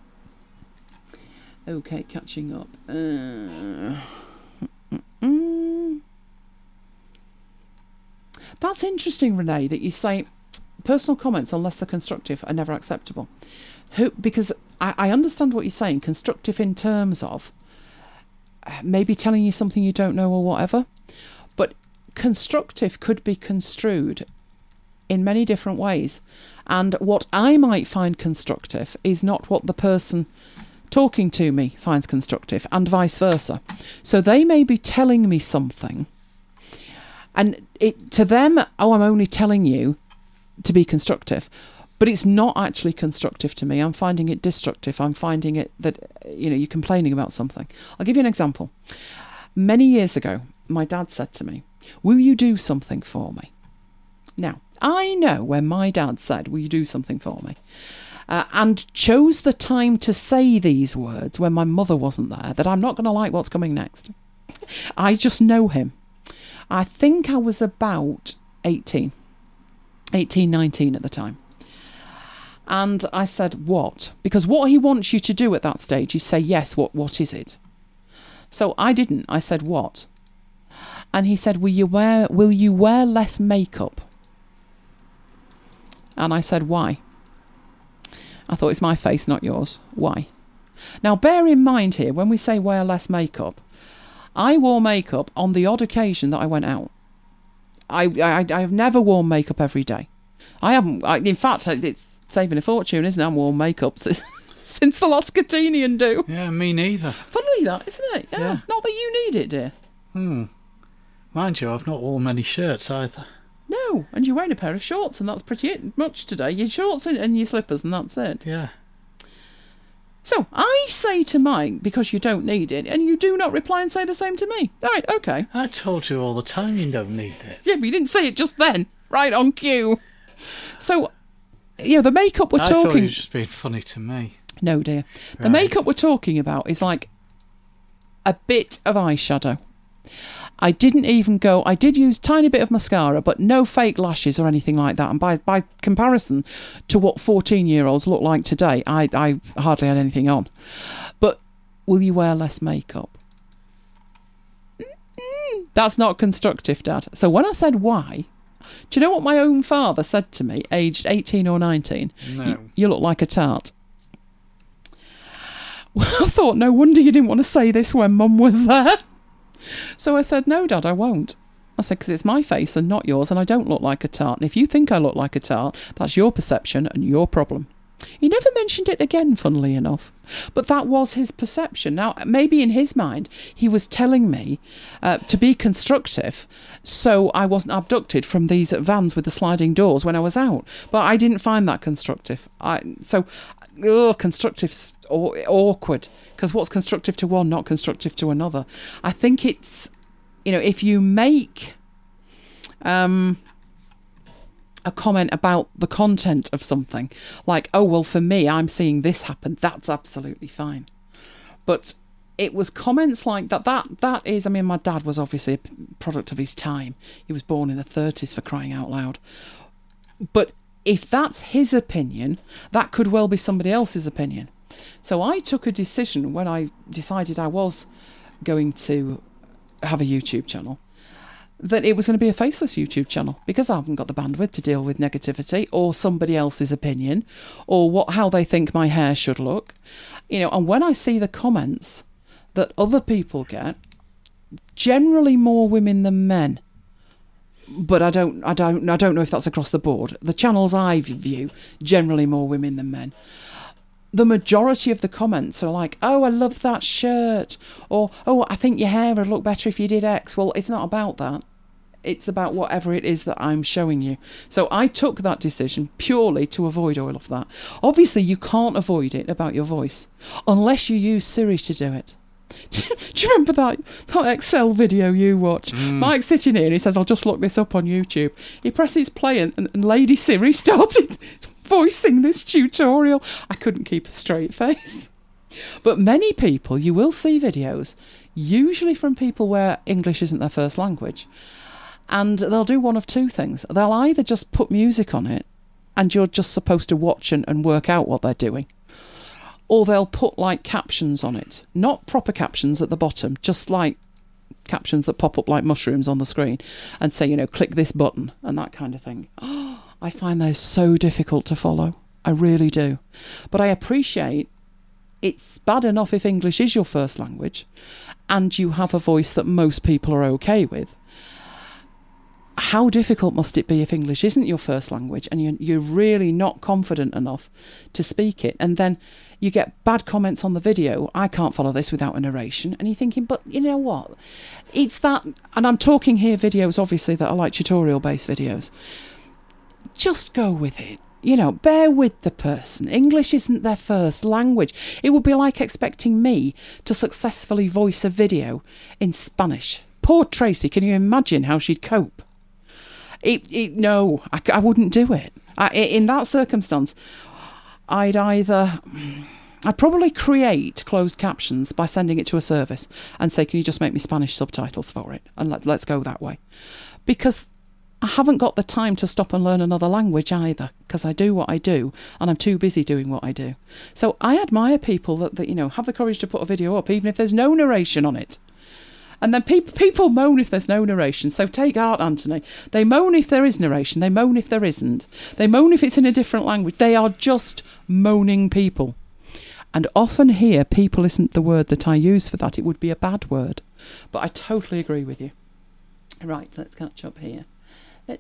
Okay, catching up. Uh, mm, that's interesting, Renee, that you say personal comments, unless they're constructive, are never acceptable. Who? Because I, I understand what you're saying. Constructive in terms of uh, maybe telling you something you don't know or whatever. But constructive could be construed in many different ways. And what I might find constructive is not what the person talking to me finds constructive, and vice versa. So they may be telling me something, and it to them, oh, I'm only telling you to be constructive, but it's not actually constructive to me. I'm finding it destructive. I'm finding it that, you know, you're complaining about something. I'll give you an example. Many years ago, my dad said to me, will you do something for me? Now, I know when my dad said, will you do something for me? Uh, and chose the time to say these words when my mother wasn't there, that I'm not going to like what's coming next. I just know him. I think I was about eighteen, eighteen, nineteen at the time. And I said, what? Because what he wants you to do at that stage is say, yes, what, what is it? So I didn't. I said, what? And he said, will you wear, will you wear less makeup? And I said, why? I thought, it's my face, not yours. Why? Now, bear in mind here, when we say wear less makeup, I wore makeup on the odd occasion that I went out. I, I, I have never worn makeup every day. I haven't, I, in fact, it's saving a fortune, isn't it? I'm worn makeup since, since the last Catinian do. Yeah, me neither. Funnily that, isn't it? Yeah. yeah. Not that you need it, dear. Hmm. Mind you, I've not worn many shirts either. No, and you're wearing a pair of shorts, and that's pretty it, much today. Your shorts and your slippers, and that's it. Yeah. So I say to Mike, because you don't need it, and you do not reply and say the same to me. All right, okay. I told you all the time you don't need it. Yeah, but you didn't say it just then. Right on cue. So, yeah, the makeup we're I talking... I thought you were just being funny to me. No, dear. The Right. makeup we're talking about is like a bit of eyeshadow. I didn't even go... I did use a tiny bit of mascara, but no fake lashes or anything like that. And by by comparison to what fourteen-year-olds look like today, I, I hardly had anything on. But will you wear less makeup? Mm-mm. That's not constructive, Dad. So when I said why, do you know what my own father said to me, aged eighteen or nineteen? No. You, you look like a tart. Well, I thought, no wonder you didn't want to say this when Mum was there. So I said, no, Dad, I won't. I said, because it's my face and not yours, and I don't look like a tart. And if you think I look like a tart, that's your perception and your problem. He never mentioned it again, funnily enough. But that was his perception. Now, maybe in his mind, he was telling me uh, to be constructive so I wasn't abducted from these vans with the sliding doors when I was out. But I didn't find that constructive. I, so, oh, constructive's aw- awkward. Because what's constructive to one, not constructive to another. I think it's, you know, if you make um, a comment about the content of something, like, oh, well, for me, I'm seeing this happen, that's absolutely fine. But it was comments like that. That that is, I mean, my dad was obviously a product of his time. He was born in the thirties, for crying out loud. But if that's his opinion, that could well be somebody else's opinion. So I took a decision when I decided I was going to have a YouTube channel, that it was going to be a faceless YouTube channel, because I haven't got the bandwidth to deal with negativity or somebody else's opinion or what how they think my hair should look. You know, and when I see the comments that other people get, generally more women than men, but I don't I don't I don't know if that's across the board. The channels I view, generally more women than men. The majority of the comments are like, oh, I love that shirt, or, oh, I think your hair would look better if you did X. Well, it's not about that. It's about whatever it is that I'm showing you. So I took that decision purely to avoid all of that. Obviously, you can't avoid it about your voice, unless you use Siri to do it. Do you remember that, that Excel video you watch? Mm. Mike's sitting here and he says, I'll just look this up on YouTube. He presses play and, and Lady Siri started voicing this tutorial. I couldn't keep a straight face. But many people, you will see videos, usually from people where English isn't their first language, and they'll do one of two things. They'll either just put music on it and you're just supposed to watch and, and work out what they're doing, or they'll put like captions on it. Not proper captions at the bottom, just like captions that pop up like mushrooms on the screen and say, you know, click this button and that kind of thing. Oh, I find those so difficult to follow. I really do. But I appreciate it's bad enough if English is your first language and you have a voice that most people are okay with. How difficult must it be if English isn't your first language and you're, you're really not confident enough to speak it? And then you get bad comments on the video. I can't follow this without a narration. And you're thinking, but you know what? It's that, and I'm talking here videos, obviously, that are like tutorial-based videos. Just go with it. You know, bear with the person. English isn't their first language. It would be like expecting me to successfully voice a video in Spanish. Poor Tracy, can you imagine how she'd cope? It, it, no, I, I wouldn't do it. I, in that circumstance, I'd either... I'd probably create closed captions by sending it to a service and say, can you just make me Spanish subtitles for it? And let, let's go that way. Because I haven't got the time to stop and learn another language either, because I do what I do and I'm too busy doing what I do. So I admire people that, that, you know, have the courage to put a video up, even if there's no narration on it. And then people people moan if there's no narration. So take Art Anthony. They moan if there is narration. They moan if there isn't. They moan if it's in a different language. They are just moaning people. And often here, people isn't the word that I use for that. It would be a bad word. But I totally agree with you. Right, let's catch up here. Have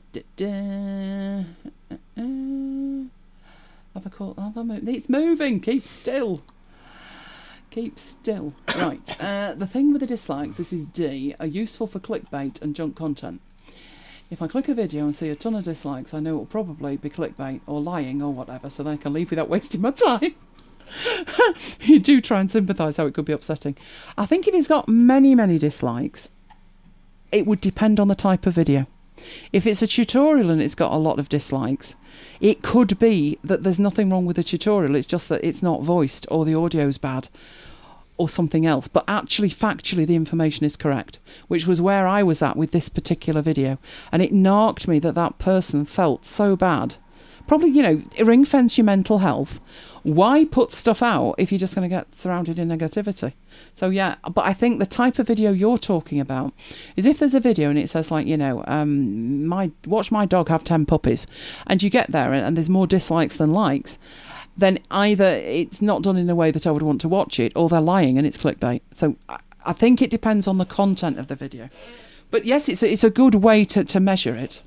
I caught? Have I moved? It's moving. Keep still. Keep still. Right. Uh, the thing with the dislikes, this is D, are useful for clickbait and junk content. If I click a video and see a ton of dislikes, I know it will probably be clickbait or lying or whatever, so then I can leave without wasting my time. You do try and sympathise how it could be upsetting. I think if it's got many, many dislikes, it would depend on the type of video. If it's a tutorial and it's got a lot of dislikes, it could be that there's nothing wrong with the tutorial, it's just that it's not voiced or the audio's bad or something else. But actually, factually, the information is correct, which was where I was at with this particular video. And it narked me that that person felt so bad. Probably, you know, ring fence your mental health. Why put stuff out if you're just going to get surrounded in negativity? So, yeah, but I think the type of video you're talking about is if there's a video and it says, like, you know, um, my watch my dog have ten puppies, and you get there and, and there's more dislikes than likes, then either it's not done in a way that I would want to watch it, or they're lying and it's clickbait. So I, I think it depends on the content of the video. But, yes, it's a, it's a good way to, to measure it.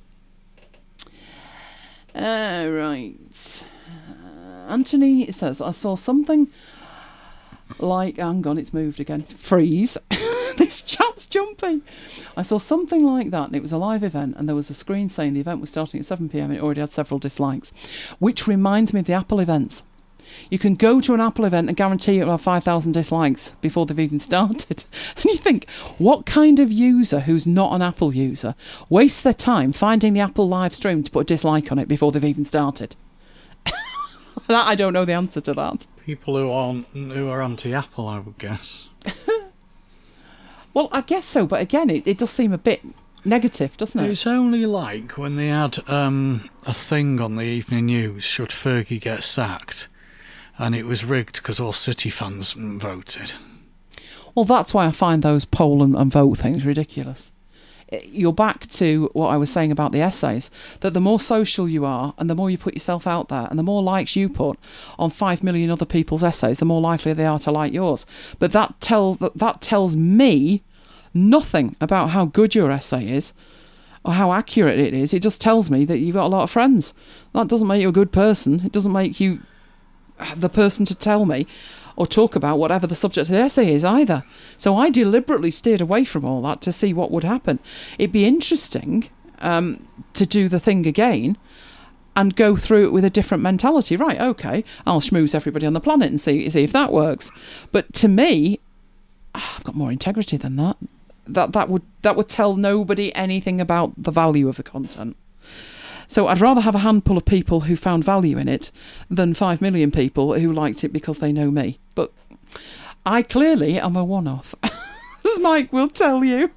Uh, right. Uh, Anthony says, I saw something like... Hang on, it's moved again. Freeze. This chat's jumping. I saw something like that, and it was a live event, and there was a screen saying the event was starting at seven p m and it already had several dislikes, which reminds me of the Apple events. You can go to an Apple event and guarantee it'll have five thousand dislikes before they've even started. And you think, what kind of user who's not an Apple user wastes their time finding the Apple live stream to put a dislike on it before they've even started? That, I don't know the answer to that. People who aren't, who are anti-Apple, I would guess. Well, I guess so, but again, it, it does seem a bit negative, doesn't it? It's only like when they had um, a thing on the evening news, should Fergie get sacked? And it was rigged because all City fans voted. Well, that's why I find those poll and, and vote things ridiculous. You're back to what I was saying about the essays, that the more social you are and the more you put yourself out there and the more likes you put on five million other people's essays, the more likely they are to like yours. But that tells that, that tells me nothing about how good your essay is or how accurate it is. It just tells me that you've got a lot of friends. That doesn't make you a good person. It doesn't make you the person to tell me or talk about whatever the subject of the essay is either. So I deliberately steered away from all that to see what would happen. It'd be interesting um, to do the thing again and go through it with a different mentality. Right, okay, I'll schmooze everybody on the planet and see, see if that works. But to me, I've got more integrity than that. That that would that would tell nobody anything about the value of the content. So I'd rather have a handful of people who found value in it than five million people who liked it because they know me. But I clearly am a one-off, as Mike will tell you.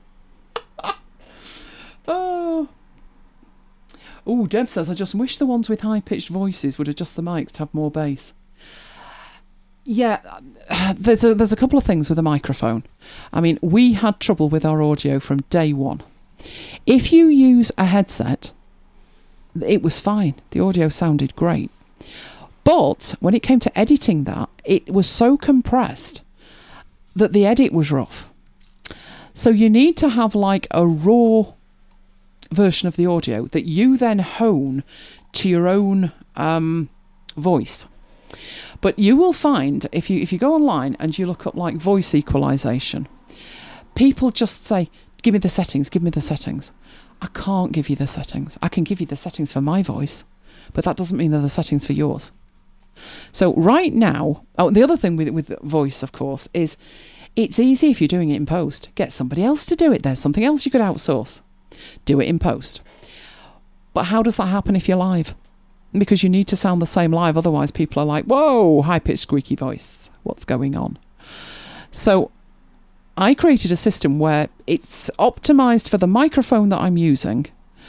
Oh. Oh, Deb says, I just wish the ones with high-pitched voices would adjust the mics to have more bass. Yeah, there's a, there's a couple of things with the microphone. I mean, we had trouble with our audio from day one. If you use a headset, it was fine. The audio sounded great. But when it came to editing that, it was so compressed that the edit was rough. So you need to have like a raw version of the audio that you then hone to your own um, voice. But you will find, if you if you go online and you look up like voice equalization, people just say, give me the settings, give me the settings. I can't give you the settings. I can give you the settings for my voice, but that doesn't mean they're the settings for yours. So right now, oh, the other thing with with voice, of course, is it's easy if you're doing it in post. Get somebody else to do it. There's something else you could outsource. Do it in post. But how does that happen if you're live? Because you need to sound the same live, otherwise people are like, whoa, high-pitched squeaky voice. What's going on? So I created a system where it's optimized for the microphone that I'm using.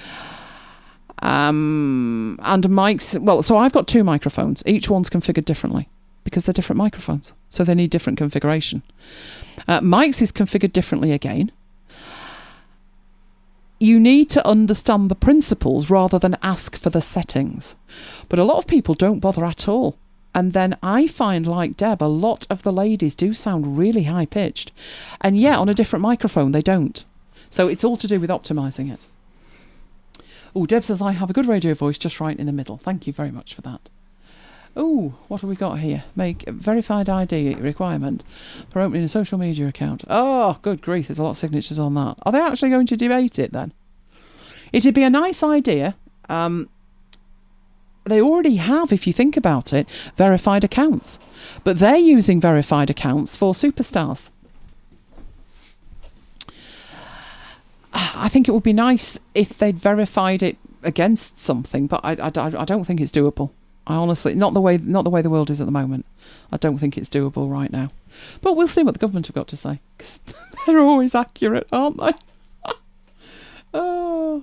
Um, and mics, well, so I've got two microphones. Each one's configured differently because they're different microphones. So they need different configuration. Uh, mics is configured differently again. You need to understand the principles rather than ask for the settings. But a lot of people don't bother at all. And then I find, like Deb, a lot of the ladies do sound really high-pitched. And yeah, on a different microphone, they don't. So it's all to do with optimising it. Oh, Deb says, I have a good radio voice just right in the middle. Thank you very much for that. Oh, what have we got here? Make a verified I D requirement for opening a social media account. Oh, good grief, there's a lot of signatures on that. Are they actually going to debate it then? It'd be a nice idea. Um, they already have, if you think about it, verified accounts. But they're using verified accounts for superstars. I think it would be nice if they'd verified it against something, but I, I, I don't think it's doable. I honestly, not the way not the way the world is at the moment. I don't think it's doable right now. But we'll see what the government have got to say, because they're always accurate, aren't they? Oh.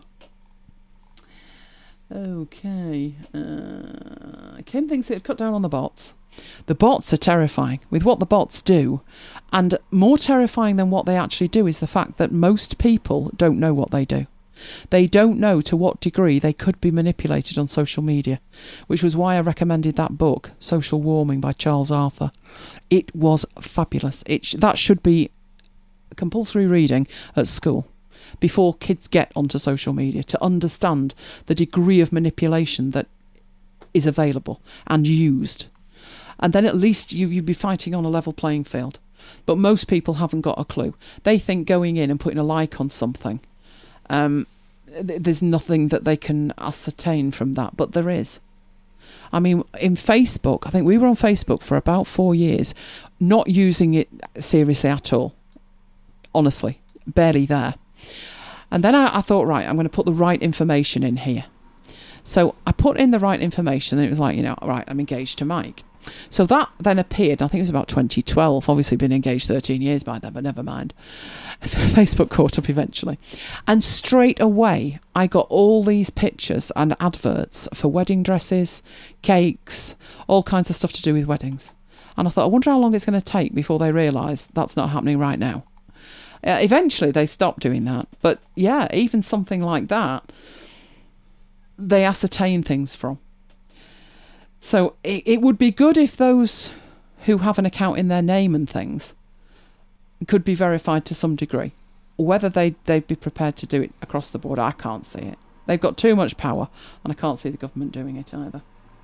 Okay. Uh, Kim thinks it'd cut down on the bots. The bots are terrifying with what the bots do. And more terrifying than what they actually do is the fact that most people don't know what they do. They don't know to what degree they could be manipulated on social media, which was why I recommended that book, Social Warming by Charles Arthur. It was fabulous. It sh- that should be compulsory reading at school before kids get onto social media, to understand the degree of manipulation that is available and used. And then at least you, you'd be fighting on a level playing field. But most people haven't got a clue. They think going in and putting a like on something, um, th- there's nothing that they can ascertain from that, but there is. I mean, in Facebook, I think we were on Facebook for about four years, not using it seriously at all. Honestly, barely there. And then I, I thought, right, I'm going to put the right information in here. So I put in the right information, and it was like, you know, right, I'm engaged to Mike. So that then appeared, I think it was about twenty twelve, obviously been engaged thirteen years by then, but never mind. Facebook caught up eventually. And straight away, I got all these pictures and adverts for wedding dresses, cakes, all kinds of stuff to do with weddings. And I thought, I wonder how long it's going to take before they realise that's not happening right now. Uh, eventually, they stopped doing that. But yeah, even something like that, they ascertain things from. So it, it would be good if those who have an account in their name and things could be verified to some degree. Whether they, they'd be prepared to do it across the board, I can't see it. They've got too much power, and I can't see the government doing it either.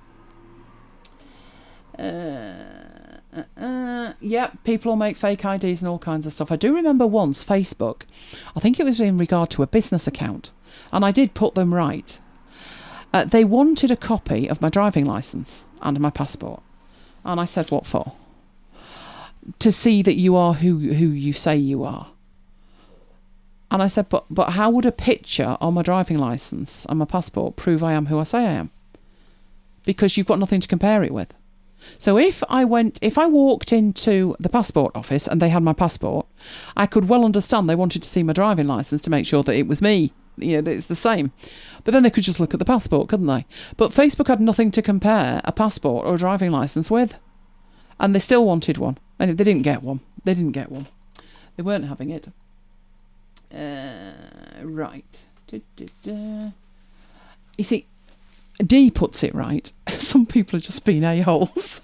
Uh, uh, uh, yeah, people will make fake I Ds and all kinds of stuff. I do remember once, Facebook, I think it was in regard to a business account, and I did put them right. Uh, they wanted a copy of my driving licence and my passport. And I said, what for? To see that you are who, who you say you are. And I said, but, but how would a picture on my driving licence and my passport prove I am who I say I am? Because you've got nothing to compare it with. So if I went, if I walked into the passport office and they had my passport, I could well understand they wanted to see my driving licence to make sure that it was me. You know, that it's the same. But then they could just look at the passport, couldn't they? But Facebook had nothing to compare a passport or a driving licence with. And they still wanted one. And they didn't get one. They didn't get one. They weren't having it. Uh, right. Da, da, da. You see, Dee puts it right. Some people are just being a-holes.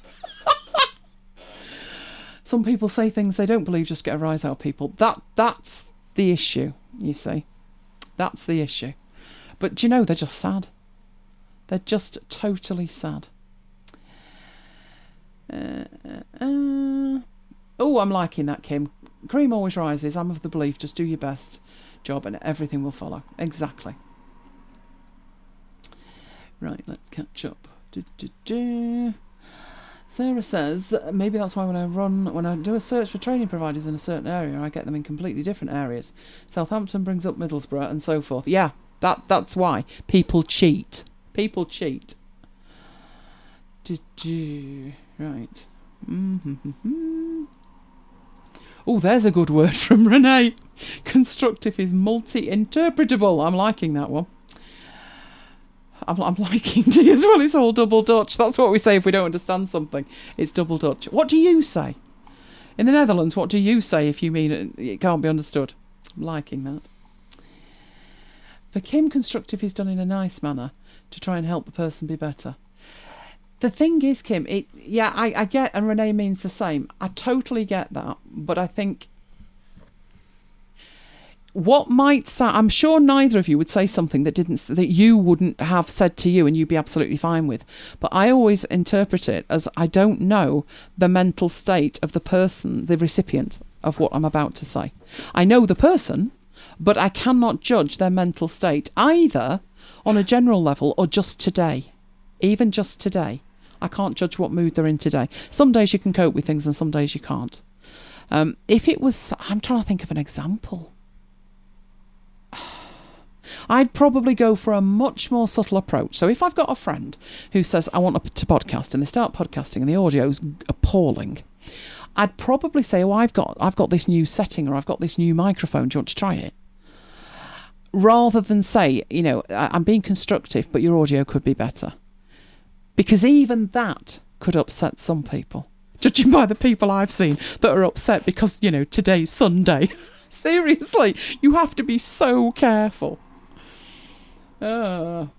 Some people say things they don't believe just get a rise out of people. That That's the issue, you see. That's the issue. But do you know, they're just sad. They're just totally sad. Uh, uh, oh, I'm liking that, Kim. Cream always rises. I'm of the belief, just do your best job and everything will follow. Exactly. Right, let's catch up. Du, du, du. Sarah says, maybe that's why when I run, when I do a search for training providers in a certain area, I get them in completely different areas. Southampton brings up Middlesbrough and so forth. Yeah, that that's why. People cheat. People cheat. Du, du. Right. Mm-hmm. Oh, there's a good word from Renee. Constructive is multi-interpretable. I'm liking that one. I'm, I'm liking D as well. It's all double Dutch. That's what we say if we don't understand something. It's double Dutch. What do you say? In the Netherlands, what do you say if you mean it, it can't be understood? I'm liking that. For Kim, constructive is done in a nice manner to try and help the person be better. The thing is, Kim, it yeah, I, I get, and Renee means the same. I totally get that. But I think what might sound, I'm sure neither of you would say something that didn't, that you wouldn't have said to you and you'd be absolutely fine with. But I always interpret it as I don't know the mental state of the person, the recipient of what I'm about to say. I know the person, but I cannot judge their mental state either on a general level or just today. Even just today. I can't judge what mood they're in today. Some days you can cope with things and some days you can't. Um, if it was, I'm trying to think of an example. I'd probably go for a much more subtle approach. So if I've got a friend who says, I want to podcast, and they start podcasting and the audio's appalling, I'd probably say, oh, I've got, I've got this new setting, or I've got this new microphone. Do you want to try it? Rather than say, you know, I'm being constructive, but your audio could be better. Because even that could upset some people. Judging by the people I've seen that are upset because, you know, today's Sunday. Seriously, you have to be so careful. Uh,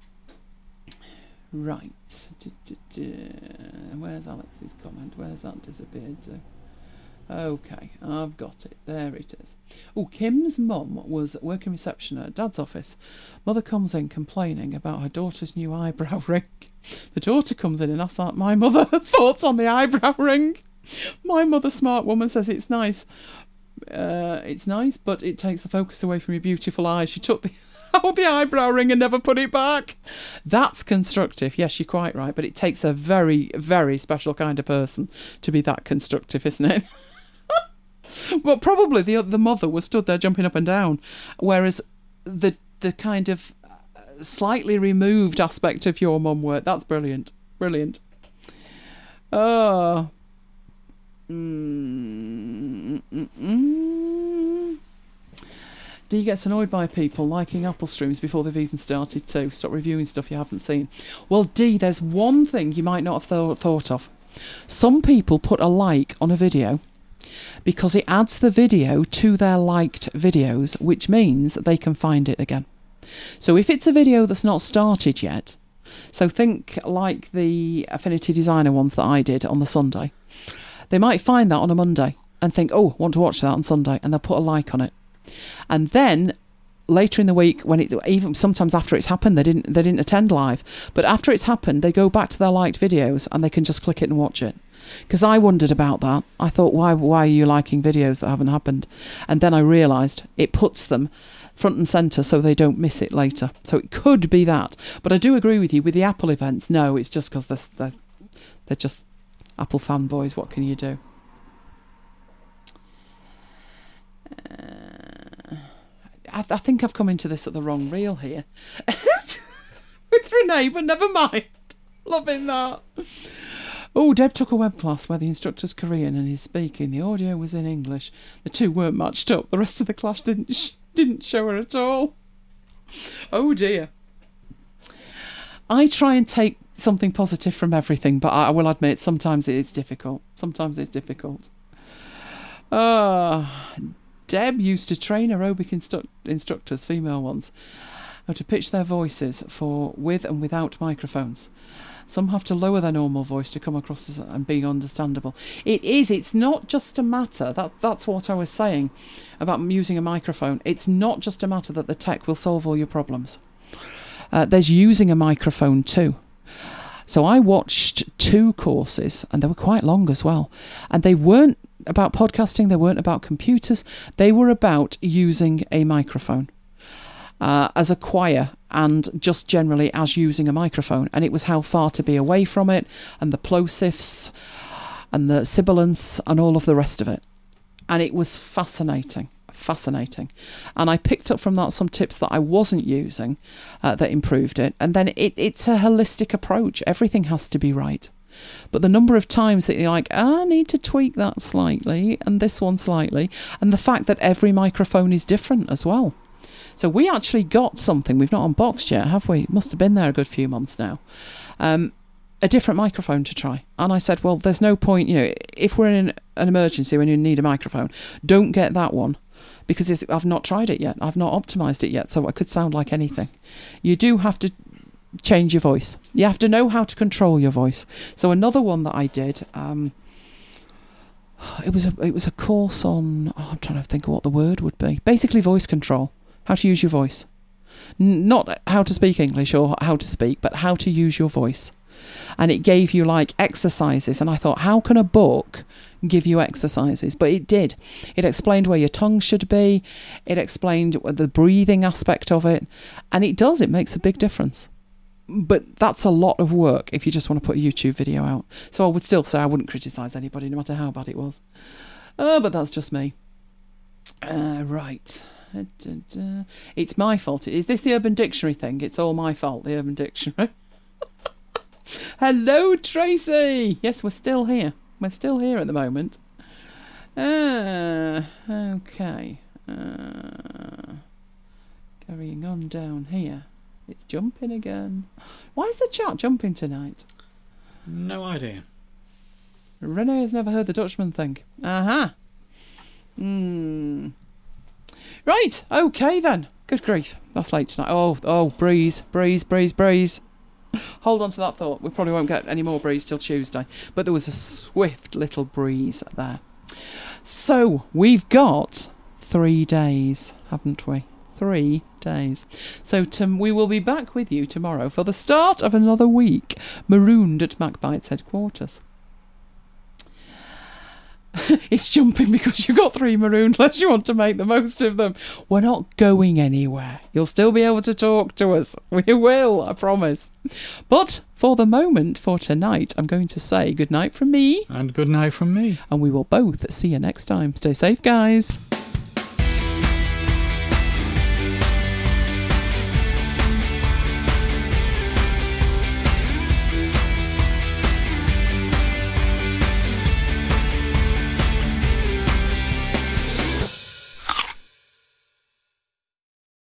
right. Where's Alex's comment? Where's that disappeared to? Okay, I've got it. There it is. Oh, Kim's mum was working reception at Dad's office. Mother comes in complaining about her daughter's new eyebrow ring. The daughter comes in and asks my mother her thoughts on the eyebrow ring. My mother, smart woman, says it's nice. Uh, it's nice, but it takes the focus away from your beautiful eyes. She took the out the eyebrow ring and never put it back. That's constructive. Yes, you're quite right, but it takes a very, very special kind of person to be that constructive, isn't it? Well, probably the the mother was stood there jumping up and down, whereas the the kind of slightly removed aspect of your mum work, that's brilliant, brilliant. Oh. Mm, mm, mm. Dee gets annoyed by people liking Apple streams before they've even started to. Stop reviewing stuff you haven't seen. Well, Dee, there's one thing you might not have th- thought of. Some people put a like on a video because it adds the video to their liked videos, which means that they can find it again. So if it's a video that's not started yet, so think like the Affinity Designer ones that I did on the Sunday, they might find that on a Monday and think, oh, want to watch that on Sunday, and they'll put a like on it. And then later in the week, when it's even sometimes after it's happened, they didn't they didn't attend live, but after it's happened, they go back to their liked videos and they can just click it and watch it. Because I wondered about that. I thought, why why are you liking videos that haven't happened? And then I realised it puts them front and centre so they don't miss it later. So it could be that. But I do agree with you with the Apple events. No, it's just because they're, they're they're just Apple fanboys. What can you do? Uh, I, I think I've come into this at the wrong reel here. With Renee, but never mind. Loving that. Oh, Deb took a web class where the instructor's Korean and he's speaking. The audio was in English. The two weren't matched up. The rest of the class didn't sh- didn't show her at all. Oh dear. I try and take something positive from everything, but I will admit sometimes it's difficult. Sometimes it's difficult. Ah, uh, Deb used to train aerobic instru- instructors, female ones, how to pitch their voices for with and without microphones. Some have to lower their normal voice to come across as and being understandable. It is. It's not just a matter. That that's what I was saying about using a microphone. It's not just a matter that the tech will solve all your problems. Uh, there's using a microphone too. So I watched two courses, and they were quite long as well. And they weren't about podcasting, they weren't about computers, they were about using a microphone uh, as a choir and just generally as using a microphone. And it was how far to be away from it, and the plosives and the sibilants and all of the rest of it. And it was fascinating. Fascinating. And I picked up from that some tips that I wasn't using uh, that improved it. And then it, it's a holistic approach. Everything has to be right. But the number of times that you're like, oh, I need to tweak that slightly and this one slightly. And the fact that every microphone is different as well. So we actually got something. We've not unboxed yet, have we? It must have been there a good few months now. Um, a different microphone to try. And I said, well, there's no point, you know, if we're in an emergency when you need a microphone, don't get that one. Because it's, I've not tried it yet. I've not optimised it yet, so it could sound like anything. You do have to change your voice. You have to know how to control your voice. So another one that I did, um, it was a it was a course on. Oh, I'm trying to think of what the word would be. Basically, voice control. How to use your voice. N- not how to speak English or how to speak, but how to use your voice. And it gave you like exercises. And I thought, how can a book give you exercises? But it did. It explained where your tongue should be. It explained the breathing aspect of it. And it does. It makes a big difference. But that's a lot of work if you just want to put a YouTube video out. So I would still say I wouldn't criticise anybody, no matter how bad it was. Oh, but that's just me. Uh, right. It's my fault. Is this the Urban Dictionary thing? It's all my fault, the Urban Dictionary. Hello, Tracy. Yes, we're still here. We're still here at the moment. Uh, okay. Uh, carrying on down here. It's jumping again. Why is the chat jumping tonight? No idea. Renee has never heard the Dutchman thing. Aha. Uh-huh. Hmm. Right. Okay then. Good grief. That's late tonight. Oh, oh, breeze, breeze, breeze, breeze. Hold on to that thought. We probably won't get any more breeze till Tuesday. But there was a swift little breeze there. So, we've got three days, haven't we? Three days. So, to, we will be back with you tomorrow for the start of another week, marooned at MacBite's headquarters. It's jumping because you've got three marooned unless you want to make the most of them. We're not going anywhere. You'll still be able to talk to us. We will, I promise. But for the moment, for tonight, I'm going to say good night from me. And good night from me. And we will both see you next time. Stay safe, guys.